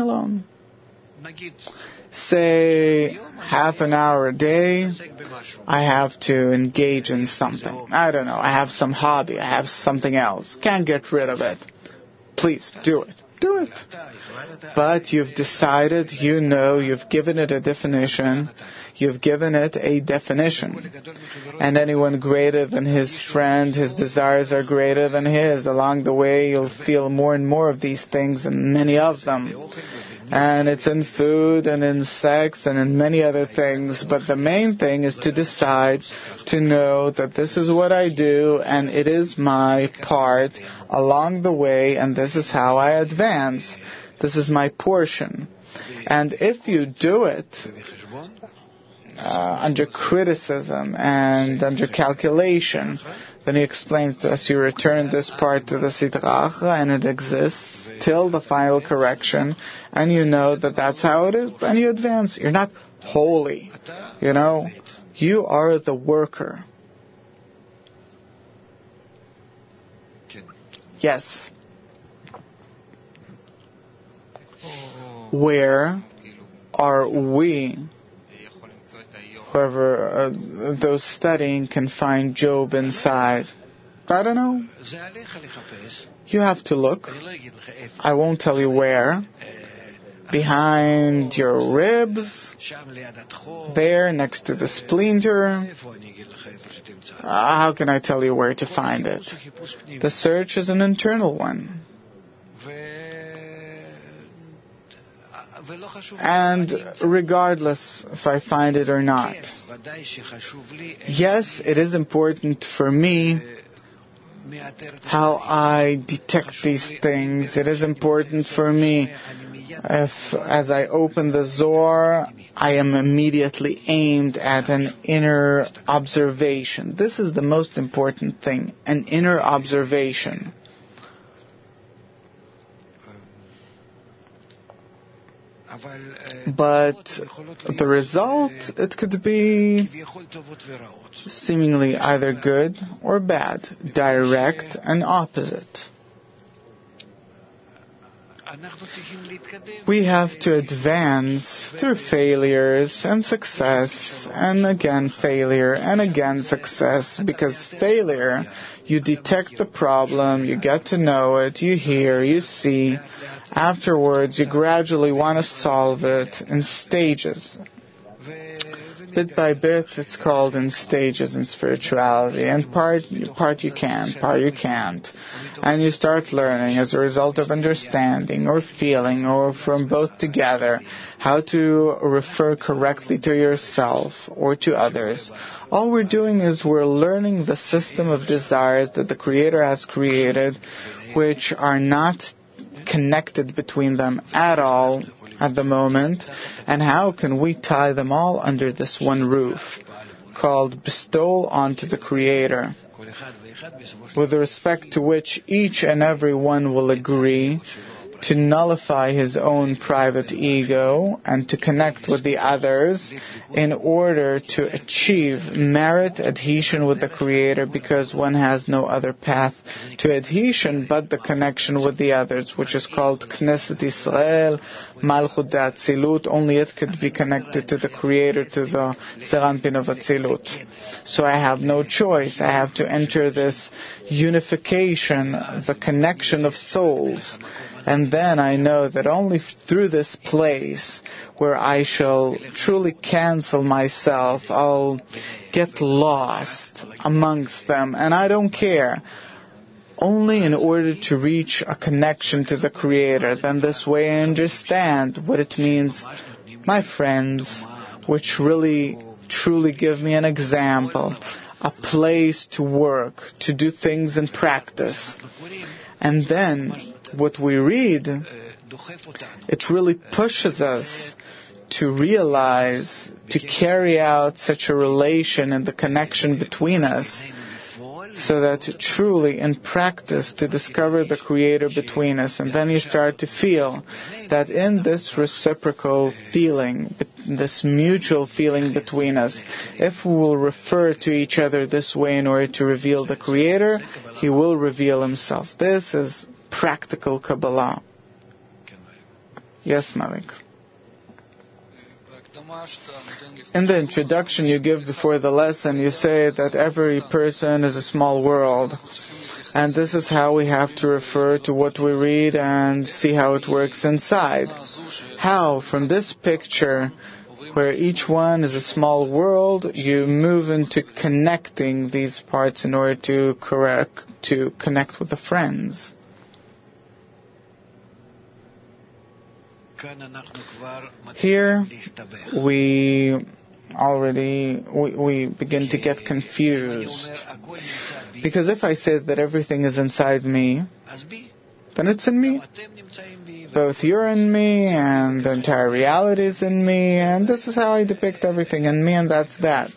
Speaker 1: Say, half an hour a day, I have to engage in something. I have some hobby, I have something else. Can't get rid of it. Please, do it. But you've decided, you've given it a definition. And anyone greater than his friend, his desires are greater than his. Along the way, you'll feel more and more of these things, and many of them. And it's in food and in sex and in many other things. But the main thing is to decide, to know that this is what I do, and it is my part along the way, and this is how I advance. This is my portion. And if you do it under criticism and under calculation, then he explains to us, you return this part to the Sitra Achra, and it exists till the final correction, and you know that that's how it is, and you advance. You're not holy, you are the worker. Yes. Where are we? Whoever, those studying can find Job inside. I don't know. You have to look. I won't tell you where. Behind your ribs, there next to the splinter. How can I tell you where to find it? The search is an internal one. And regardless if I find it or not, yes, it is important for me how I detect these things. It is important for me if, as I open the Zohar, I am immediately aimed at an inner observation. This is the most important thing, an inner observation. But the result, it could be seemingly either good or bad, direct and opposite. We have to advance through failures and success, and again failure and again success, because failure, you detect the problem, you get to know it, you hear, you see. Afterwards, you gradually want to solve it in stages. Bit by bit, it's called in stages in spirituality. And part you can, part you can't. And you start learning as a result of understanding or feeling or from both together how to refer correctly to yourself or to others. All we're doing is we're learning the system of desires that the Creator has created, which are not connected between them at all at the moment, and how can we tie them all under this one roof called bestowal onto the Creator, with respect to which each and every one will agree to nullify his own private ego and to connect with the others in order to achieve merit adhesion with the Creator, because one has no other path to adhesion but the connection with the others, which is called Knesset Yisrael, Malchut Atzilut. Only it could be connected to the Creator, to the Serampin of Atzilut. So I have no choice. I have to enter this unification, the connection of souls. And then I know that only through this place where I shall truly cancel myself, I'll get lost amongst them. And I don't care. Only in order to reach a connection to the Creator. Then this way I understand what it means, my friends, which really, truly give me an example, a place to work, to do things in practice. And then what we read, it really pushes us to realize, to carry out such a relation and the connection between us, so that truly in practice to discover the Creator between us. And then you start to feel that in this reciprocal feeling, this mutual feeling between us, if we will refer to each other this way in order to reveal the Creator, He will reveal Himself. This is practical Kabbalah. Yes, Malik. In the introduction you give before the lesson, you say that every person is a small world. And this is how we have to refer to what we read and see how it works inside. How, from this picture, where each one is a small world, you move into connecting these parts in order to connect with the friends. Here we begin to get confused. Because if I say that everything is inside me, then it's in me. Both you're in me and the entire reality is in me, and this is how I depict everything in me, and that's that.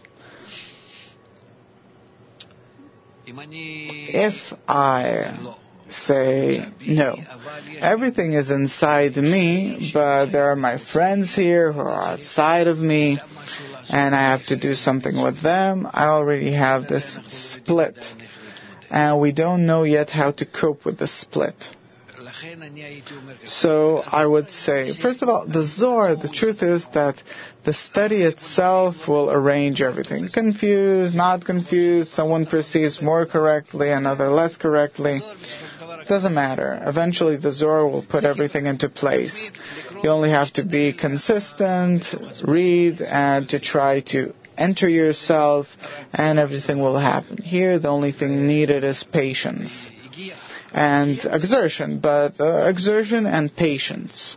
Speaker 1: If I say, no, everything is inside me, but there are my friends here who are outside of me, and I have to do something with them, I already have this split. And we don't know yet how to cope with the split. So I would say, first of all, the Zohar, the truth is that the study itself will arrange everything. Confused, not confused, someone perceives more correctly, another less correctly. Doesn't matter. Eventually the Zohar will put everything into place. You only have to be consistent, read, and to try to enter yourself, and everything will happen. Here the only thing needed is patience and exertion, but exertion and patience.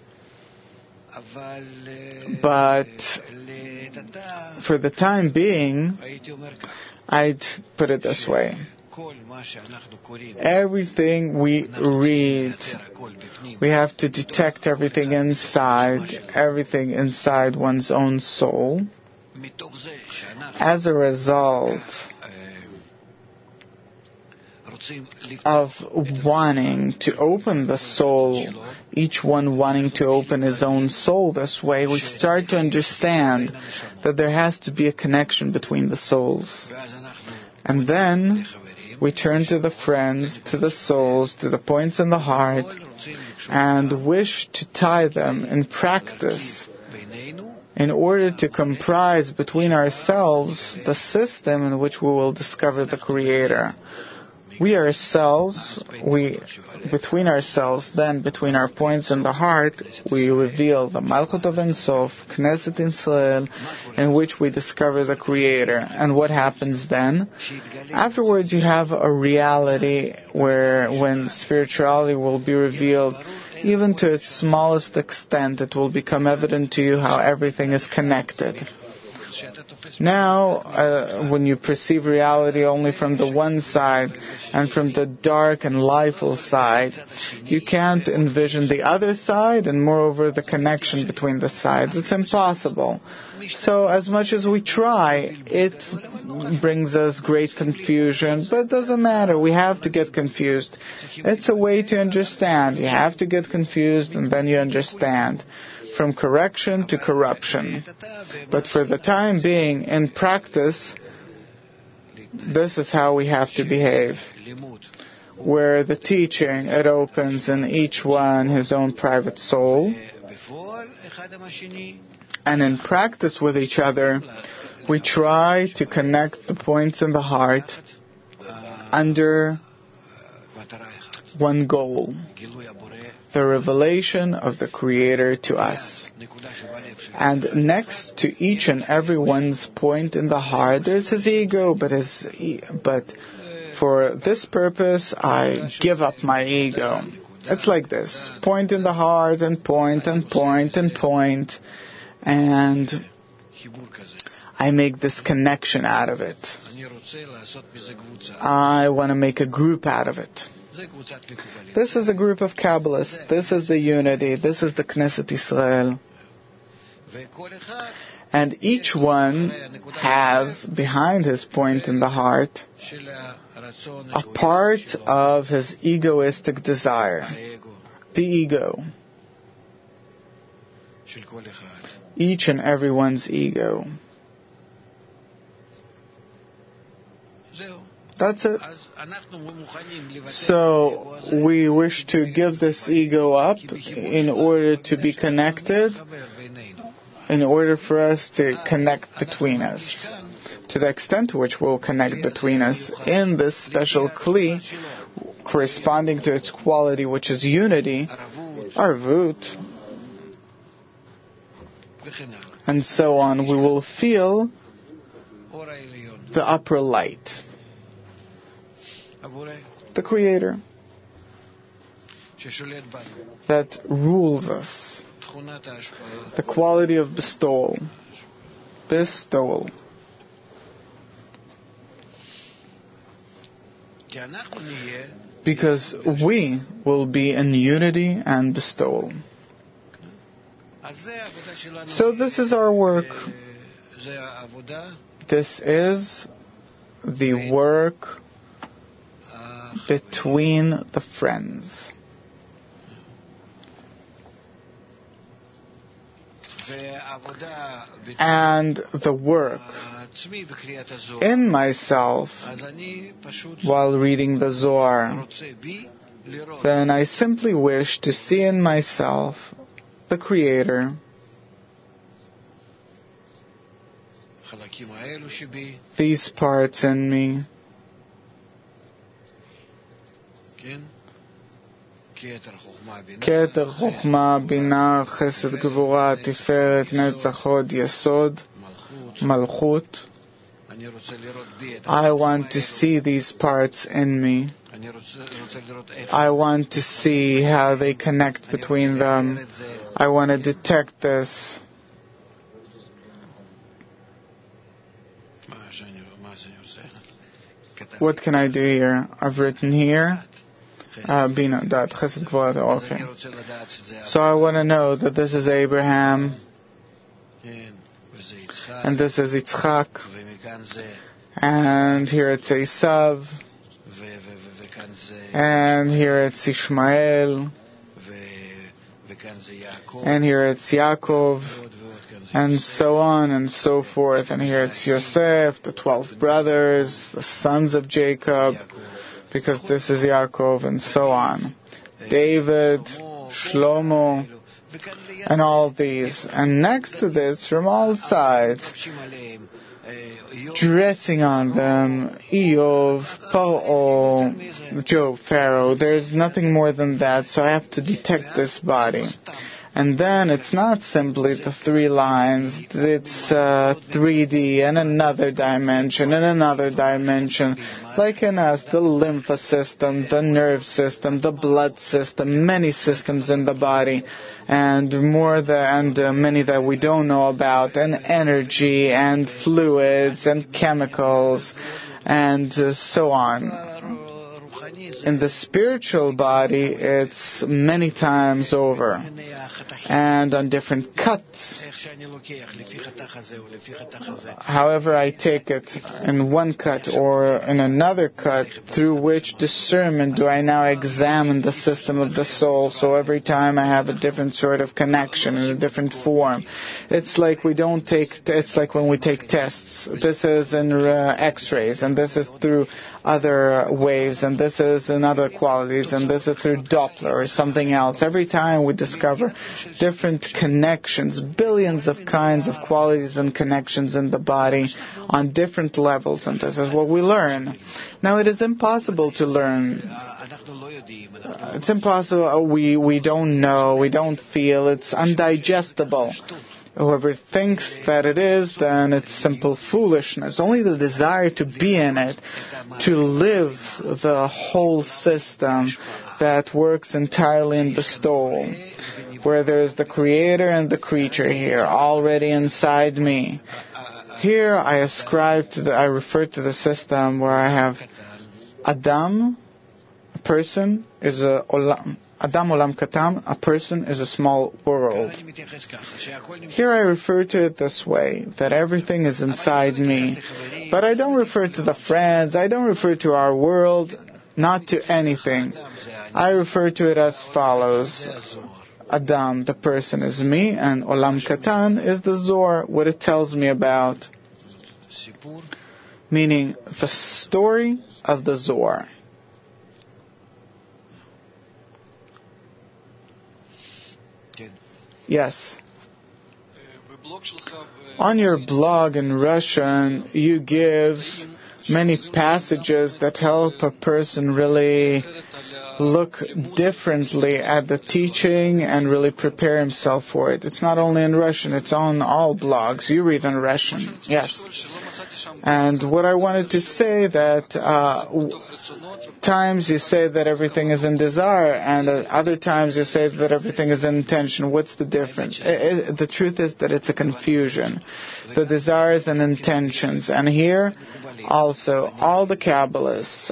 Speaker 1: But for the time being, I'd put it this way. Everything we read, we have to detect everything inside one's own soul. As a result of wanting to open the soul, each one wanting to open his own soul this way, we start to understand that there has to be a connection between the souls. And then we turn to the friends, to the souls, to the points in the heart, and wish to tie them in practice in order to comprise between ourselves the system in which we will discover the Creator. we ourselves, between ourselves, then between our points in the heart, we reveal the Malchut of Ein Sof, Knesset Israel, in which we discover the Creator. And what happens then? Afterwards you have a reality when spirituality will be revealed, even to its smallest extent, it will become evident to you how everything is connected. Now, when you perceive reality only from the one side and from the dark and lifeless side, you can't envision the other side and moreover the connection between the sides. It's impossible. So as much as we try, it brings us great confusion, but it doesn't matter. We have to get confused. It's a way to understand. You have to get confused and then you understand. From correction to corruption. But for the time being, in practice, this is how we have to behave. Where the teaching, it opens in each one his own private soul. And in practice with each other, we try to connect the points in the heart under one goal. The revelation of the Creator to us. And next to each and every one's point in the heart, there's his ego, but for this purpose, I give up my ego. It's like this. Point in the heart, and point, and point, and point. And I make this connection out of it. I want to make a group out of it. This is a group of Kabbalists. This is the unity. This is the Knesset Israel. And each one has, behind his point in the heart, a part of his egoistic desire. The ego. Each and everyone's ego. That's it. So we wish to give this ego up in order to be connected, in order for us to connect between us. To the extent to which we'll connect between us in this special kli, corresponding to its quality, which is unity, arvut, and so on, we will feel the upper light. The Creator that rules us. The quality of bestowal. Bestowal. Because we will be in unity and bestowal. So this is our work. This is the work between the friends. And the work in myself while reading the Zohar, then I simply wish to see in myself the Creator, these parts in me, Keter, Chochma, Bina, Chesed, Gevura, Tiferet, Netzach, Hod, Yesod, Malchut. I want to see these parts in me. I want to see how they connect between them. I want to detect this. What can I do here? I've written here. Bina, dat, Chesed, Gevura, okay. So I want to know that this is Abraham, and this is Yitzchak, and here it's Esav, and here it's Ishmael, and here it's Yaakov, and so on and so forth. And here it's Yosef, the 12 brothers, the sons of Jacob, because this is Yaakov, and so on. David, Shlomo, and all these. And next to this, from all sides, dressing on them, Eov, Paro, Job, Pharaoh. There's nothing more than that, so I have to detect this body. And then it's not simply the 3 lines, it's 3D and another dimension and another dimension. Like in us, the lymph system, the nerve system, the blood system, many systems in the body, and many that we don't know about, and energy and fluids and chemicals and so on. In the spiritual body, it's many times over, and on different cuts. However I take it in one cut or in another cut, through which discernment do I now examine the system of the soul. So every time I have a different sort of connection in a different form. It's like it's like when we take tests. This is in X-rays, and this is through other waves, and this is in other qualities, and this is through Doppler or something else. Every time we discover different connections, billions of kinds of qualities and connections in the body on different levels, and this is what we learn. Now, it is impossible to learn. It's impossible. We don't know, we don't feel, it's undigestible. Whoever thinks that it is, then it's simple foolishness. Only the desire to be in it, to live the whole system that works entirely in bestowal, where there is the creator and the creature here, already inside me. Here I refer to the system where I have Adam, a person, is a Olam. Adam Olam Katan, a person is a small world. Here I refer to it this way, that everything is inside me. But I don't refer to the friends, I don't refer to our world, not to anything. I refer to it as follows. Adam, the person, is me, and Olam Katan is the Zohar, what it tells me about. Meaning, the story of the Zohar. Yes. On your blog in Russian, you give many passages that help a person really look differently at the teaching and really prepare himself for it. It's not only in Russian, it's on all blogs. You read in Russian, yes. And what I wanted to say that times you say that everything is in desire, and other times you say that everything is in intention. What's the difference? The truth is that it's a confusion. The desires and intentions. And here also, all the Kabbalists,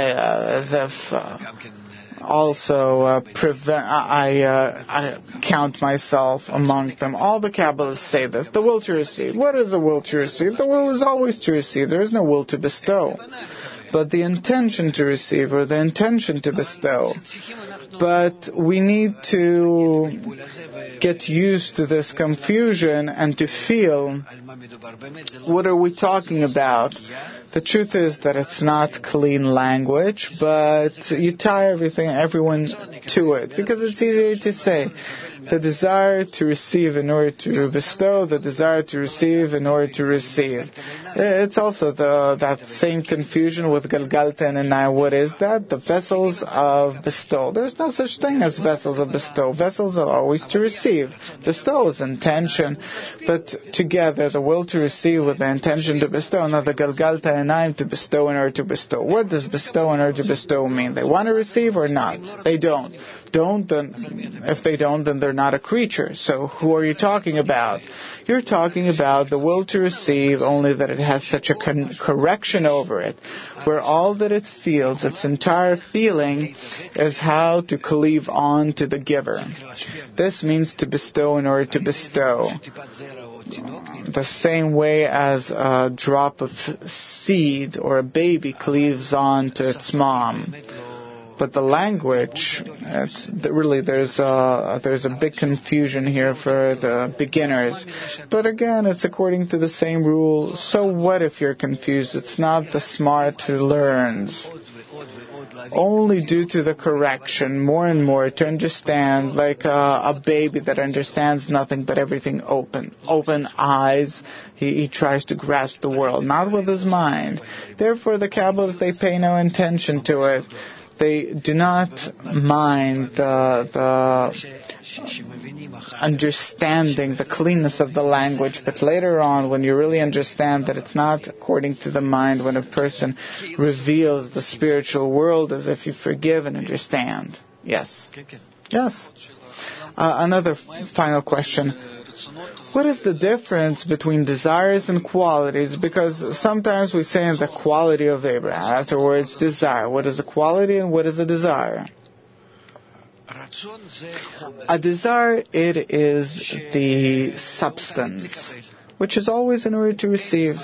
Speaker 1: I count myself among them. All the Kabbalists say this. The will to receive. What is the will to receive? The will is always to receive. There is no will to bestow. But the intention to receive, or the intention to bestow. But we need to get used to this confusion and to feel, what are we talking about? The truth is that it's not clean language, but you tie everyone to it, because it's easier to say. The desire to receive in order to bestow, the desire to receive in order to receive. It's also that same confusion with Galgalta and Enai. What is that? The vessels of bestow. There's no such thing as vessels of bestow. Vessels are always to receive. Bestow is intention, but together the will to receive with the intention to bestow. Now the Galgalta and Enai, to bestow in order to bestow. What does bestow in order to bestow mean? They want to receive or not? They don't. If they don't, then they're not a creature. So who are you talking about? You're talking about the will to receive, only that it has such a correction over it, where all that it feels, its entire feeling, is how to cleave on to the giver. This means to bestow in order to bestow. The same way as a drop of seed or a baby cleaves on to its mom. But the language, there's a big confusion here for the beginners. But again, it's according to the same rule. So what if you're confused? It's not the smart who learns. only due to the correction, more and more, to understand, like a baby that understands nothing but everything open eyes. He tries to grasp the world, not with his mind. Therefore, the Kabbalists, they pay no attention to it. They do not mind the understanding, the cleanness of the language, but later on, when you really understand that it's not according to the mind, when a person reveals the spiritual world as if you forgive and understand. Yes. Yes. Another final question. What is the difference between desires and qualities? Because sometimes we say in the quality of Abraham, afterwards desire. What is a quality and what is a desire? A desire, it is the substance, which is always in order to receive.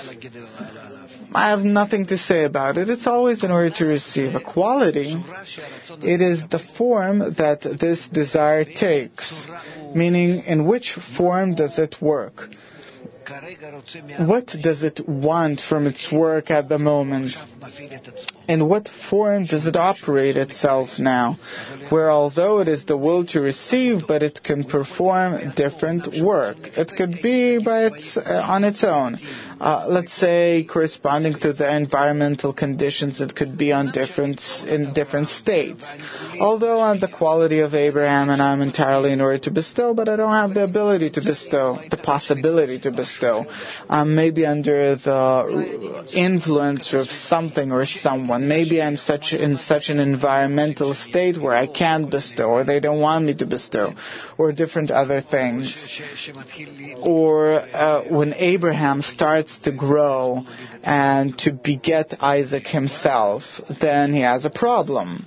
Speaker 1: I have nothing to say about it. It's always in order to receive. A quality, it is the form that this desire takes. Meaning, in which form does it work? What does it want from its work at the moment? In what form does it operate itself now? Where although it is the will to receive, but it can perform different work. It could be on its own. Let's say corresponding to the environmental conditions, it could be in different states. Although I'm the quality of Abraham and I'm entirely in order to bestow, but I don't have the ability to bestow, the possibility to bestow. Maybe under the influence of something or someone. Maybe I'm in such an environmental state where I can't bestow, or they don't want me to bestow, or different other things. Or when Abraham starts to grow and to beget Isaac himself, then he has a problem.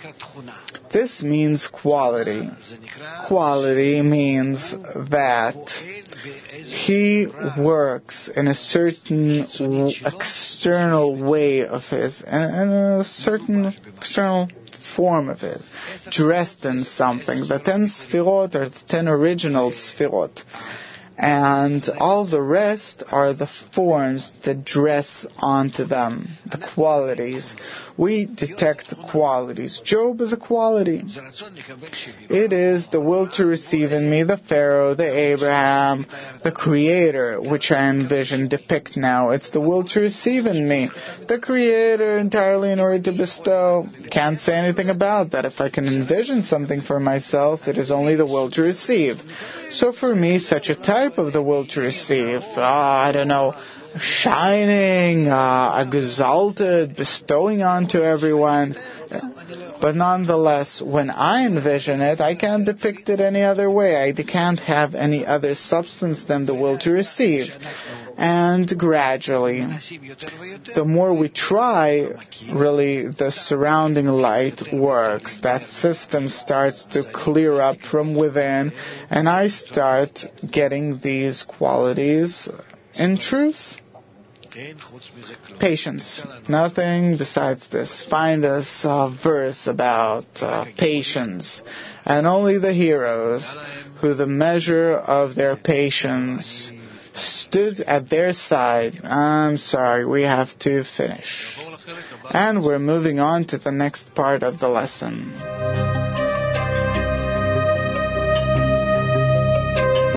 Speaker 1: This means quality. Quality means that he works in a certain external way of his, in a certain external form of his, dressed in something. The 10 Sfirot are the 10 original Sfirot. And all the rest are the forms that dress onto them, the qualities. We detect qualities. Job is a quality. It is the will to receive in me, the Pharaoh, the Abraham, the Creator, which I envision, depict now. It's the will to receive in me. The Creator entirely in order to bestow. Can't say anything about that. If I can envision something for myself, it is only the will to receive. So for me, such a type of the will to receive, shining, exalted, bestowing onto everyone. But nonetheless, when I envision it, I can't depict it any other way. I can't have any other substance than the will to receive. And gradually, the more we try, really, the surrounding light works. That system starts to clear up from within, and I start getting these qualities in truth. Patience. Nothing besides this. Find us a verse about patience. And only the heroes, who the measure of their patience stood at their side. I'm sorry, we have to finish. And we're moving on to the next part of the lesson.